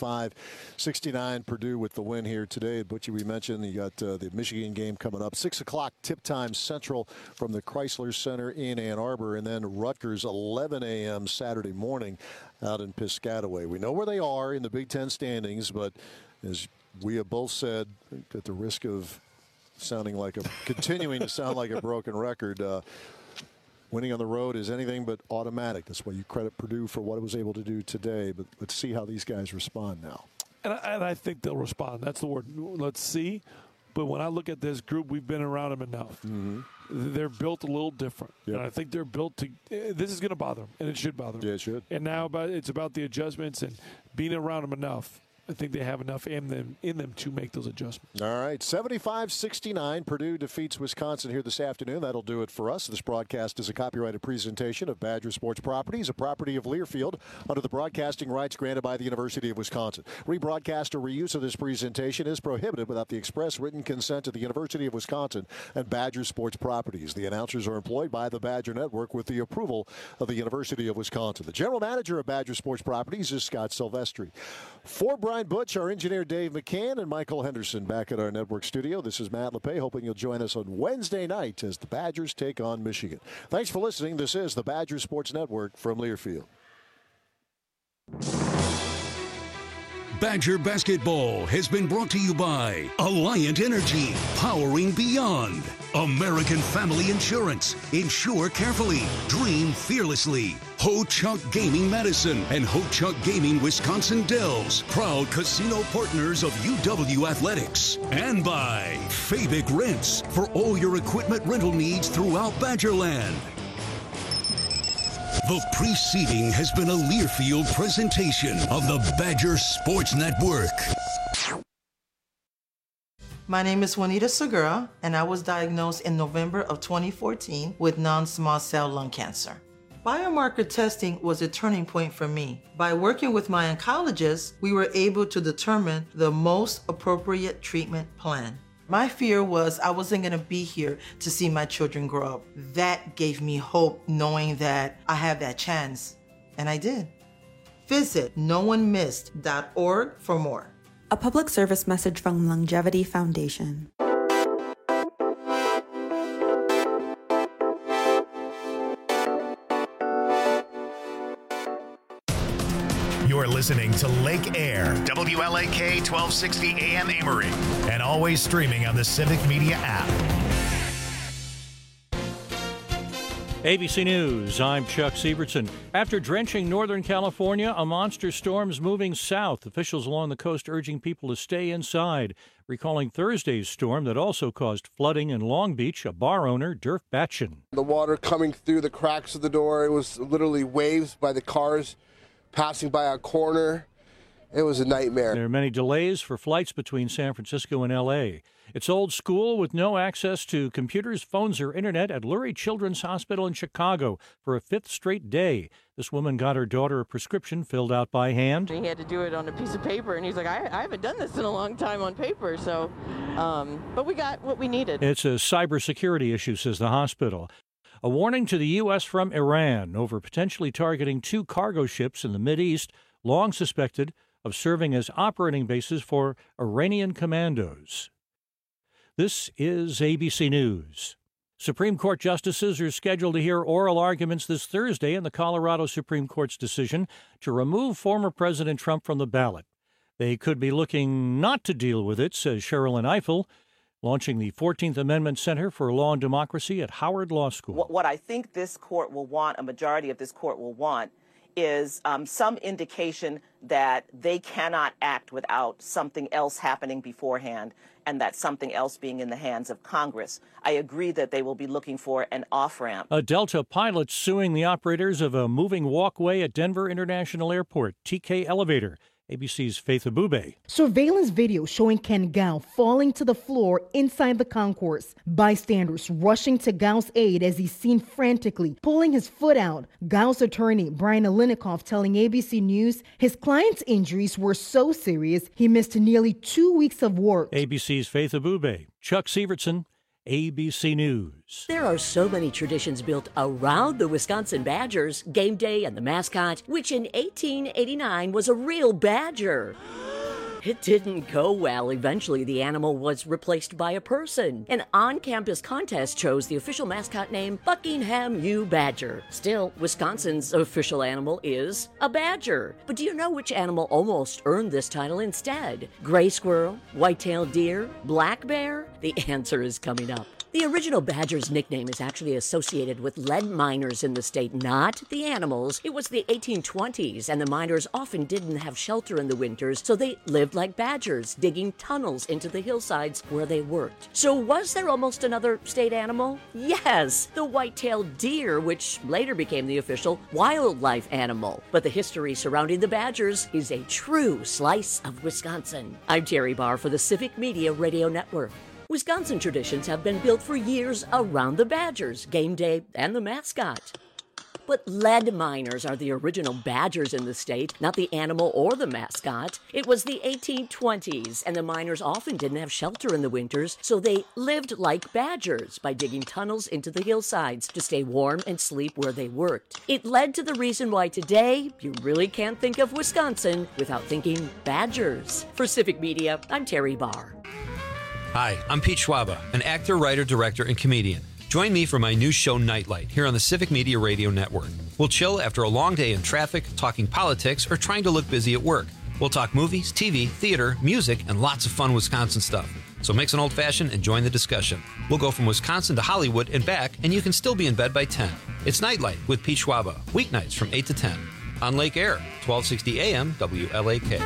75-69 Purdue with the win here today. Butchie, we mentioned you got the Michigan game coming up. 6 o'clock tip time Central from the Chrysler Center in Ann Arbor, and then Rutgers 11 a.m. Saturday morning out in Piscataway. We know where they are in the Big Ten standings, but as we have both said, at the risk of continuing to sound like a broken record. Winning on the road is anything but automatic. That's why you credit Purdue for what it was able to do today. But let's see how these guys respond now. And I think they'll respond. That's the word. Let's see. But when I look at this group, we've been around them enough. Mm-hmm. They're built a little different. Yep. And I think they're built to – this is going to bother them, and it should bother them. Yeah, it should. And now it's about the adjustments and being around them enough. I think they have enough in them to make those adjustments. All right, 75-69. Purdue defeats Wisconsin here this afternoon. That'll do it for us. This broadcast is a copyrighted presentation of Badger Sports Properties, a property of Learfield, under the broadcasting rights granted by the University of Wisconsin. Rebroadcast or reuse of this presentation is prohibited without the express written consent of the University of Wisconsin and Badger Sports Properties. The announcers are employed by the Badger Network with the approval of the University of Wisconsin. The general manager of Badger Sports Properties is Scott Silvestri. For Brian Butch, our engineer Dave McCann, and Michael Henderson back at our network studio. This is Matt LePay, hoping you'll join us on Wednesday night as the Badgers take on Michigan. Thanks for listening. This is the Badger Sports Network from Learfield. Badger Basketball has been brought to you by Alliant Energy, powering beyond. American Family Insurance, insure carefully, dream fearlessly. Ho-Chunk Gaming Madison and Ho-Chunk Gaming Wisconsin Dells, proud casino partners of UW Athletics. And by Fabic Rents, for all your equipment rental needs throughout Badgerland. The preceding has been a Learfield presentation of the Badger Sports Network. My name is Juanita Segura, and I was diagnosed in November of 2014 with non-small cell lung cancer. Biomarker testing was a turning point for me. By working with my oncologist, we were able to determine the most appropriate treatment plan. My fear was I wasn't gonna be here to see my children grow up. That gave me hope, knowing that I have that chance, and I did. Visit noonemissed.org for more. A public service message from Longevity Foundation. You're listening to Lake Air, WLAK 1260 AM Amory, and always streaming on the Civic Media app. ABC News, I'm Chuck Sievertson. After drenching Northern California, a monster storm's moving south. Officials along the coast urging people to stay inside. Recalling Thursday's storm that also caused flooding in Long Beach, a bar owner, Dirk Batchen. The water coming through the cracks of the door, it was literally waves by the cars passing by our corner, It was a nightmare. There are many delays for flights between San Francisco and L.A. It's old school with no access to computers, phones, or internet at Lurie Children's Hospital in Chicago for a 5th straight day. This woman got her daughter a prescription filled out by hand. He had to do it on a piece of paper, and he's like, I haven't done this in a long time on paper, so, but we got what we needed. It's a cybersecurity issue, says the hospital. A warning to the U.S. from Iran over potentially targeting 2 cargo ships in the Mideast, long suspected of serving as operating bases for Iranian commandos. This is ABC News. Supreme Court justices are scheduled to hear oral arguments this Thursday in the Colorado Supreme Court's decision to remove former President Trump from the ballot. They could be looking not to deal with it, says Sherrilyn Ifill, launching the 14th Amendment Center for Law and Democracy at Howard Law School. What I think this court will want, a majority of this court will want, is some indication that they cannot act without something else happening beforehand, and that something else being in the hands of Congress. I agree that they will be looking for an off-ramp. A Delta pilot suing the operators of a moving walkway at Denver International Airport, TK Elevator. ABC's Faith Abube. Surveillance video showing Ken Gao falling to the floor inside the concourse. Bystanders rushing to Gao's aid as he's seen frantically pulling his foot out. Gao's attorney, Brian Alinikoff, telling ABC News his client's injuries were so serious he missed nearly 2 weeks of work. ABC's Faith Abube. Chuck Severson, ABC News. There are so many traditions built around the Wisconsin Badgers, game day and the mascot, which in 1889 was a real badger. It didn't go well. Eventually, the animal was replaced by a person. An on-campus contest chose the official mascot name Buckingham U. Badger. Still, Wisconsin's official animal is a badger. But do you know which animal almost earned this title instead? Gray squirrel, white-tailed deer, black bear? The answer is coming up. The original badger's nickname is actually associated with lead miners in the state, not the animals. It was the 1820s, and the miners often didn't have shelter in the winters, so they lived like badgers, digging tunnels into the hillsides where they worked. So was there almost another state animal? Yes, the white-tailed deer, which later became the official wildlife animal. But the history surrounding the badgers is a true slice of Wisconsin. I'm Terry Barr for the Civic Media Radio Network. Wisconsin traditions have been built for years around the Badgers, game day, and the mascot. But lead miners are the original badgers in the state, not the animal or the mascot. It was the 1820s, and the miners often didn't have shelter in the winters, so they lived like badgers by digging tunnels into the hillsides to stay warm and sleep where they worked. It led to the reason why today you really can't think of Wisconsin without thinking badgers. For Civic Media, I'm Terry Barr. Hi, I'm Pete Schwaba, an actor, writer, director, and comedian. Join me for my new show, Nightlight, here on the Civic Media Radio Network. We'll chill after a long day in traffic, talking politics, or trying to look busy at work. We'll talk movies, TV, theater, music, and lots of fun Wisconsin stuff. So mix an old-fashioned and join the discussion. We'll go from Wisconsin to Hollywood and back, and you can still be in bed by 10. It's Nightlight with Pete Schwaba, weeknights from 8 to 10. On Lake Air, 1260 AM, WLAK.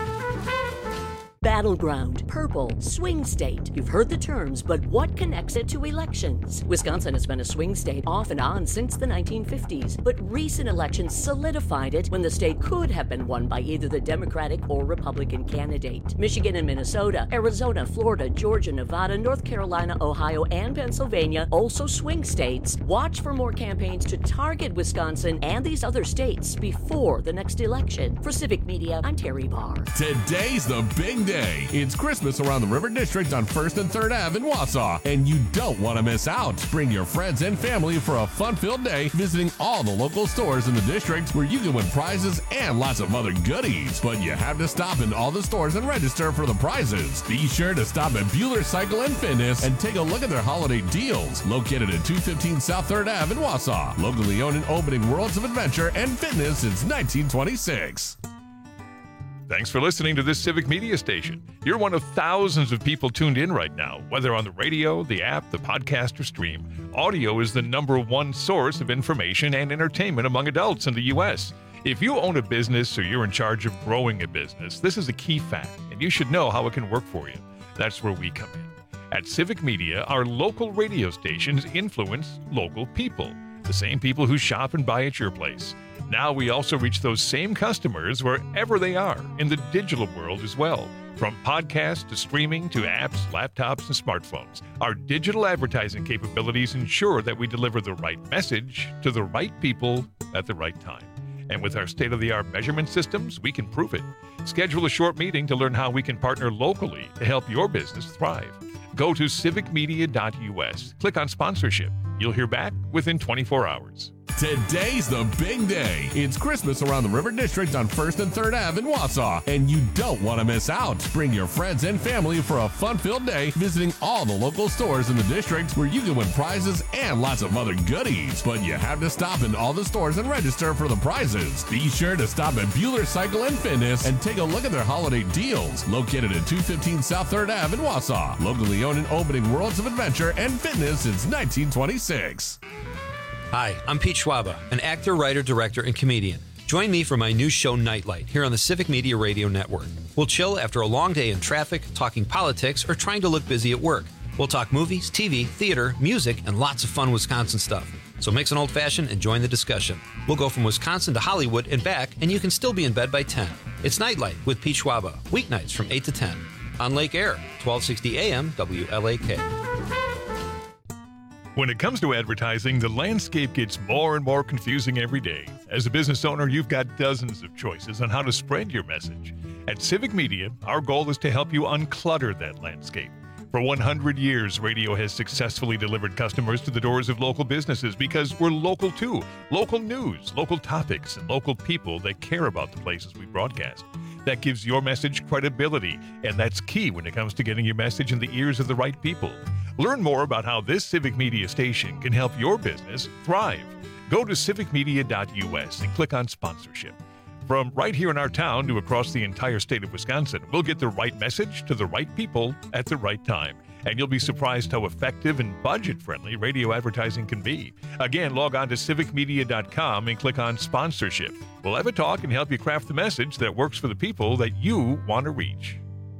Battleground, purple, swing state. You've heard the terms, but what connects it to elections? Wisconsin has been a swing state off and on since the 1950s, but recent elections solidified it when the state could have been won by either the Democratic or Republican candidate. Michigan and Minnesota, Arizona, Florida, Georgia, Nevada, North Carolina, Ohio, and Pennsylvania, also swing states. Watch for more campaigns to target Wisconsin and these other states before the next election. For Civic Media, I'm Terry Barr. Today's the big day. It's Christmas around the River District on 1st and 3rd Ave in Wausau, and you don't want to miss out. Bring your friends and family for a fun-filled day visiting all the local stores in the district where you can win prizes and lots of other goodies. But you have to stop in all the stores and register for the prizes. Be sure to stop at Bueller Cycle and Fitness and take a look at their holiday deals. Located at 215 South 3rd Ave in Wausau. Locally owned and opening worlds of adventure and fitness since 1926. Thanks for listening to this Civic Media station. You're one of thousands of people tuned in right now, whether on the radio, the app, the podcast, or stream. Audio is the #1 source of information and entertainment among adults in the U.S. If you own a business or you're in charge of growing a business, this is a key fact, and you should know how it can work for you. That's where we come in. At Civic Media, our local radio stations influence local people, the same people who shop and buy at your place. Now we also reach those same customers wherever they are in the digital world as well. From podcasts to streaming to apps, laptops, and smartphones, our digital advertising capabilities ensure that we deliver the right message to the right people at the right time. And with our state-of-the-art measurement systems, we can prove it. Schedule a short meeting to learn how we can partner locally to help your business thrive. Go to civicmedia.us. Click on sponsorship. You'll hear back within 24 hours. Today's the big day. It's Christmas around the River District on 1st and 3rd Ave in Wausau, and you don't want to miss out. Bring your friends and family for a fun-filled day visiting all the local stores in the district where you can win prizes and lots of other goodies. But you have to stop in all the stores and register for the prizes. Be sure to stop at Bueller Cycle and Fitness and take a look at their holiday deals. Located at 215 South 3rd Ave in Wausau. Locally owned and opening worlds of adventure and fitness since 1926. Hi, I'm Pete Schwaba, an actor, writer, director, and comedian. Join me for my new show, Nightlight, here on the Civic Media Radio Network. We'll chill after a long day in traffic, talking politics, or trying to look busy at work. We'll talk movies, TV, theater, music, and lots of fun Wisconsin stuff. So mix an old-fashioned and join the discussion. We'll go from Wisconsin to Hollywood and back, and you can still be in bed by 10. It's Nightlight with Pete Schwaba, weeknights from 8 to 10. On Lake Air, 1260 AM, WLAK. When it comes to advertising, the landscape gets more and more confusing every day. As a business owner, you've got dozens of choices on how to spread your message. At Civic Media, our goal is to help you unclutter that landscape. For 100 years, radio has successfully delivered customers to the doors of local businesses because we're local too. Local news, local topics, and local people that care about the places we broadcast. That gives your message credibility, and that's key when it comes to getting your message in the ears of the right people. Learn more about how this Civic Media station can help your business thrive. Go to civicmedia.us and click on sponsorship. From right here in our town to across the entire state of Wisconsin, we'll get the right message to the right people at the right time. And you'll be surprised how effective and budget-friendly radio advertising can be. Again, log on to civicmedia.com and click on sponsorship. We'll have a talk and help you craft the message that works for the people that you want to reach.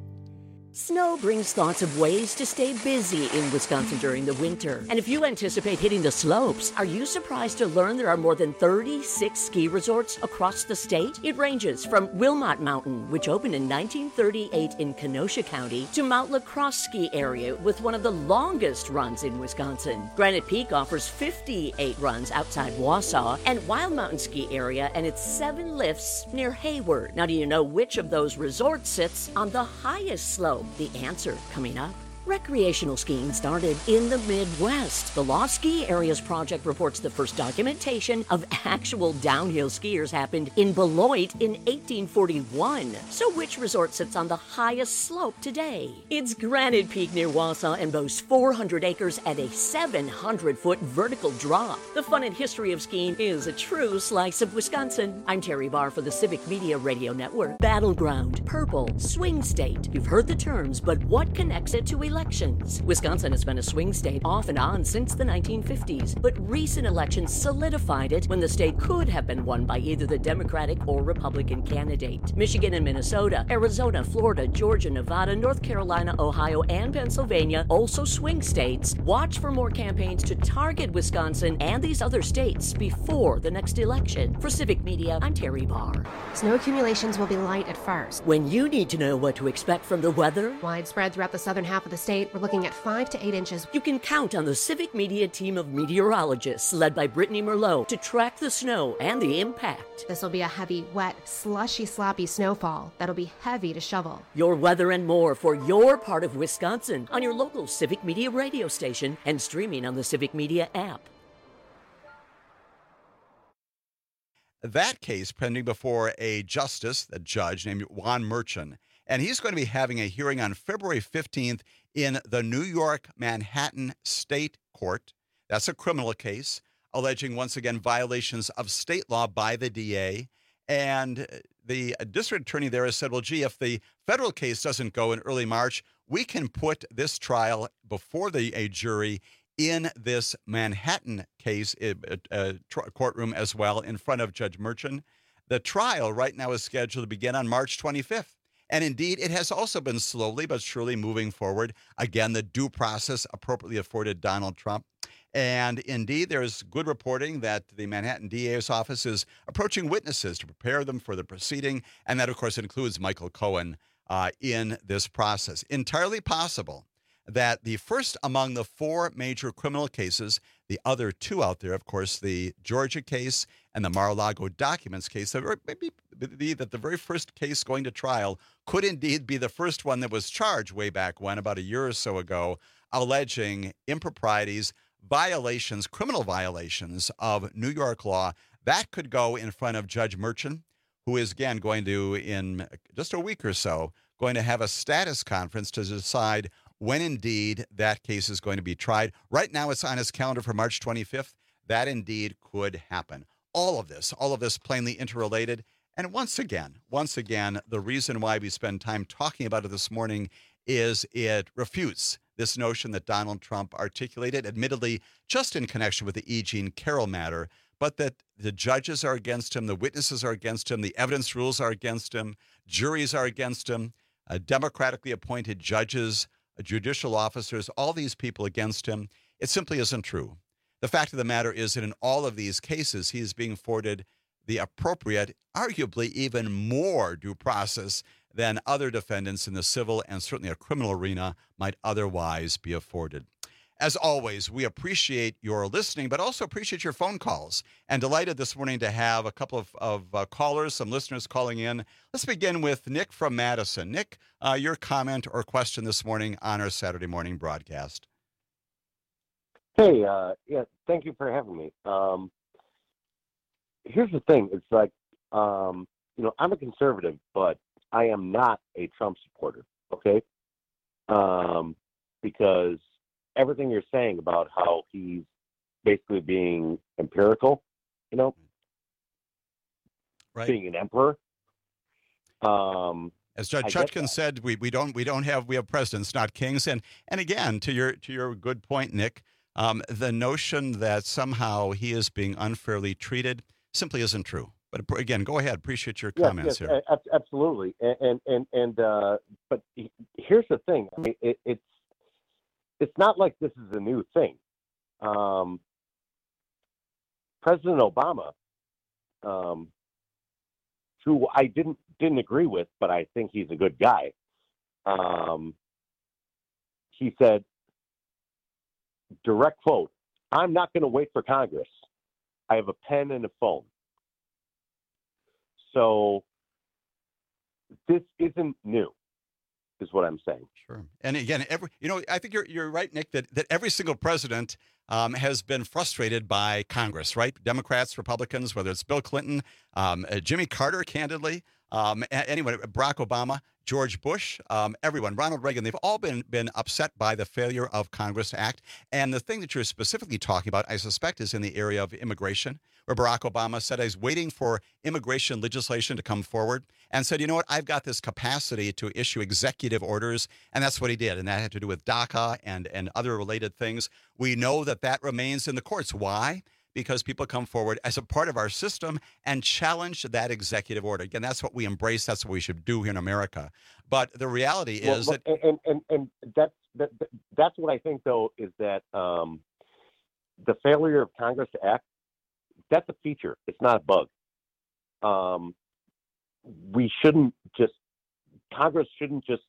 Snow brings thoughts of ways to stay busy in Wisconsin during the winter. And if you anticipate hitting the slopes, are you surprised to learn there are more than 36 ski resorts across the state? It ranges from Wilmot Mountain, which opened in 1938 in Kenosha County, to Mount LaCrosse Ski Area with one of the longest runs in Wisconsin. Granite Peak offers 58 runs outside Wausau, and Wild Mountain Ski Area and its 7 lifts near Hayward. Now, do you know which of those resorts sits on the highest slope? The answer coming up. Recreational skiing started in the Midwest. The Lost Ski Areas Project reports the first documentation of actual downhill skiers happened in Beloit in 1841. So which resort sits on the highest slope today? It's Granite Peak near Wausau and boasts 400 acres and a 700-foot vertical drop. The fun and history of skiing is a true slice of Wisconsin. I'm Terry Barr for the Civic Media Radio Network. Battleground, purple, swing state. You've heard the terms, but what connects it to elections? Wisconsin has been a swing state off and on since the 1950s, but recent elections solidified it when the state could have been won by either the Democratic or Republican candidate. Michigan and Minnesota, Arizona, Florida, Georgia, Nevada, North Carolina, Ohio, and Pennsylvania, also swing states. Watch for more campaigns to target Wisconsin and these other states before the next election. For Civic Media, I'm Terry Barr. Snow accumulations will be light at first. When you need to know what to expect from the weather, widespread throughout the southern half of the state, we're looking at 5 to 8 inches. You can count on the Civic Media team of meteorologists led by Brittany Merlot to track the snow and the impact. This will be a heavy, wet, slushy, sloppy snowfall that'll be heavy to shovel. Your weather and more for your part of Wisconsin on your local Civic Media radio station and streaming on the Civic Media app. That case pending before a judge named Juan Merchan, and he's going to be having a hearing on February 15th in the New York Manhattan State Court. That's a criminal case alleging, once again, violations of state law by the DA. And the district attorney there has said, well, gee, if the federal case doesn't go in early March, we can put this trial before a jury in this Manhattan case courtroom as well in front of Judge Merchan. The trial right now is scheduled to begin on March 25th. And indeed, it has also been slowly but surely moving forward. Again, the due process appropriately afforded Donald Trump. And indeed, there's good reporting that the Manhattan DA's office is approaching witnesses to prepare them for the proceeding. And that, of course, includes Michael Cohen in this process. Entirely possible that the first among the 4 major criminal cases, the other 2 out there, of course, the Georgia case and the Mar-a-Lago documents case, that maybe that the very first case going to trial could indeed be the first one that was charged way back when, about a year or so ago, alleging improprieties, violations, criminal violations of New York law. That could go in front of Judge Merchan, who is, again, going to, in just a week or so, going to have a status conference to decide when indeed that case is going to be tried. Right now it's on his calendar for March 25th. That indeed could happen. All of this plainly interrelated. And once again, the reason why we spend time talking about it this morning is it refutes this notion that Donald Trump articulated, admittedly just in connection with the E. Jean Carroll matter, but that the judges are against him, the witnesses are against him, the evidence rules are against him, juries are against him, democratically appointed judges, judicial officers, all these people against him. It simply isn't true. The fact of the matter is that in all of these cases, he is being afforded the appropriate, arguably even more due process than other defendants in the civil and certainly a criminal arena might otherwise be afforded. As always, we appreciate your listening, but also appreciate your phone calls. And delighted this morning to have a couple of callers, some listeners calling in. Let's begin with Nick from Madison. Nick, your comment or question this morning on our Saturday morning broadcast. Hey, thank you for having me. Here's the thing. It's like, I'm a conservative, but I am not a Trump supporter, okay? Because everything you're saying about how he's basically being empirical, right, being an emperor. As Judge Chutkan said, we have presidents, not kings. And again, to your good point, Nick, the notion that somehow he is being unfairly treated simply isn't true. But again, go ahead. Appreciate your comments here. Absolutely. But here's the thing. I mean, it's not like this is a new thing. President Obama, who I didn't agree with, but I think he's a good guy. He said, direct quote, "I'm not going to wait for Congress. I have a pen and a phone." So this isn't new, is what I'm saying. Sure. And again, I think you're right, Nick, that every single president has been frustrated by Congress, right? Democrats, Republicans, whether it's Bill Clinton, Jimmy Carter, candidly, anyone, Barack Obama, George Bush, everyone, Ronald Reagan, they've all been upset by the failure of Congress to act. And the thing that you're specifically talking about, I suspect, is in the area of immigration, where Barack Obama said he's waiting for immigration legislation to come forward and said, you know what, I've got this capacity to issue executive orders. And that's what he did. And that had to do with DACA and other related things. We know that remains in the courts. Why? Because people come forward as a part of our system and challenge that executive order. Again, that's what we embrace. That's what we should do here in America. But the reality is that, and that's what I think, though, is that the failure of Congress to act, that's a feature. It's not a bug. Congress shouldn't just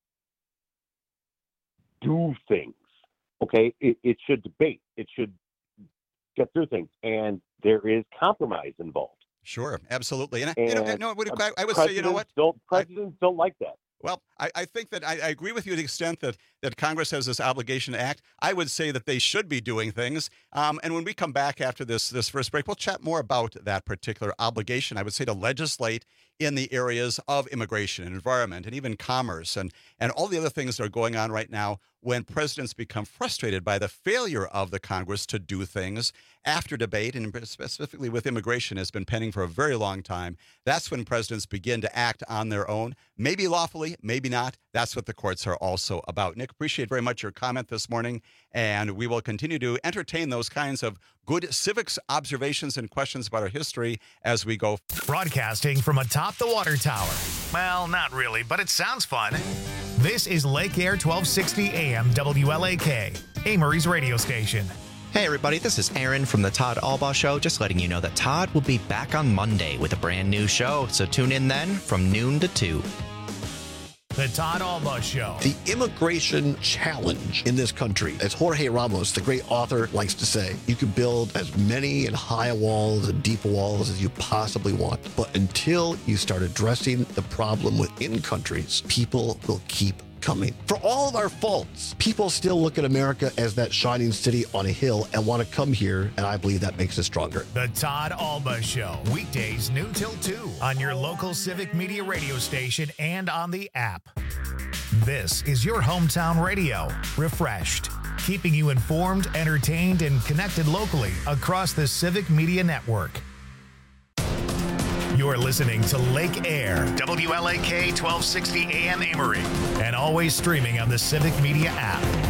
do things. Okay, it should debate. It should get through things, and there is compromise involved. Sure, absolutely. And I would say, you know what? Presidents don't like that. Well, I think that I agree with you to the extent that Congress has this obligation to act. I would say that they should be doing things. And when we come back after this first break, we'll chat more about that particular obligation, I would say, to legislate in the areas of immigration and environment and even commerce and all the other things that are going on right now when presidents become frustrated by the failure of the Congress to do things after debate, and specifically with immigration has been pending for a very long time. That's when presidents begin to act on their own, maybe lawfully, maybe not. That's what the courts are also about. Nick, appreciate very much your comment this morning, and we will continue to entertain those kinds of good civics observations and questions about our history as we go. Broadcasting from atop the water tower. Well, not really, but it sounds fun. This is Lake Air 1260 AM WLAK, Amory's radio station. Hey everybody, this is Aaron from the Todd Albaugh Show. Just letting you know that Todd will be back on Monday with a brand new show. So tune in then from noon to 2. The Todd Albaugh Show. The immigration challenge in this country, as Jorge Ramos, the great author, likes to say, you can build as many and high walls and deep walls as you possibly want. But until you start addressing the problem within countries, people will keep coming. For all of our faults, people still look at America as that shining city on a hill and want to come here, and I believe that makes us stronger. The Todd Albaugh Show, weekdays noon till 2 on your local Civic Media radio station and on the app. This is your hometown radio, refreshed, keeping you informed, entertained, and connected locally across the Civic Media Network. You're listening to Lake Air, WLAK 1260 AM Amory, and always streaming on the Civic Media app.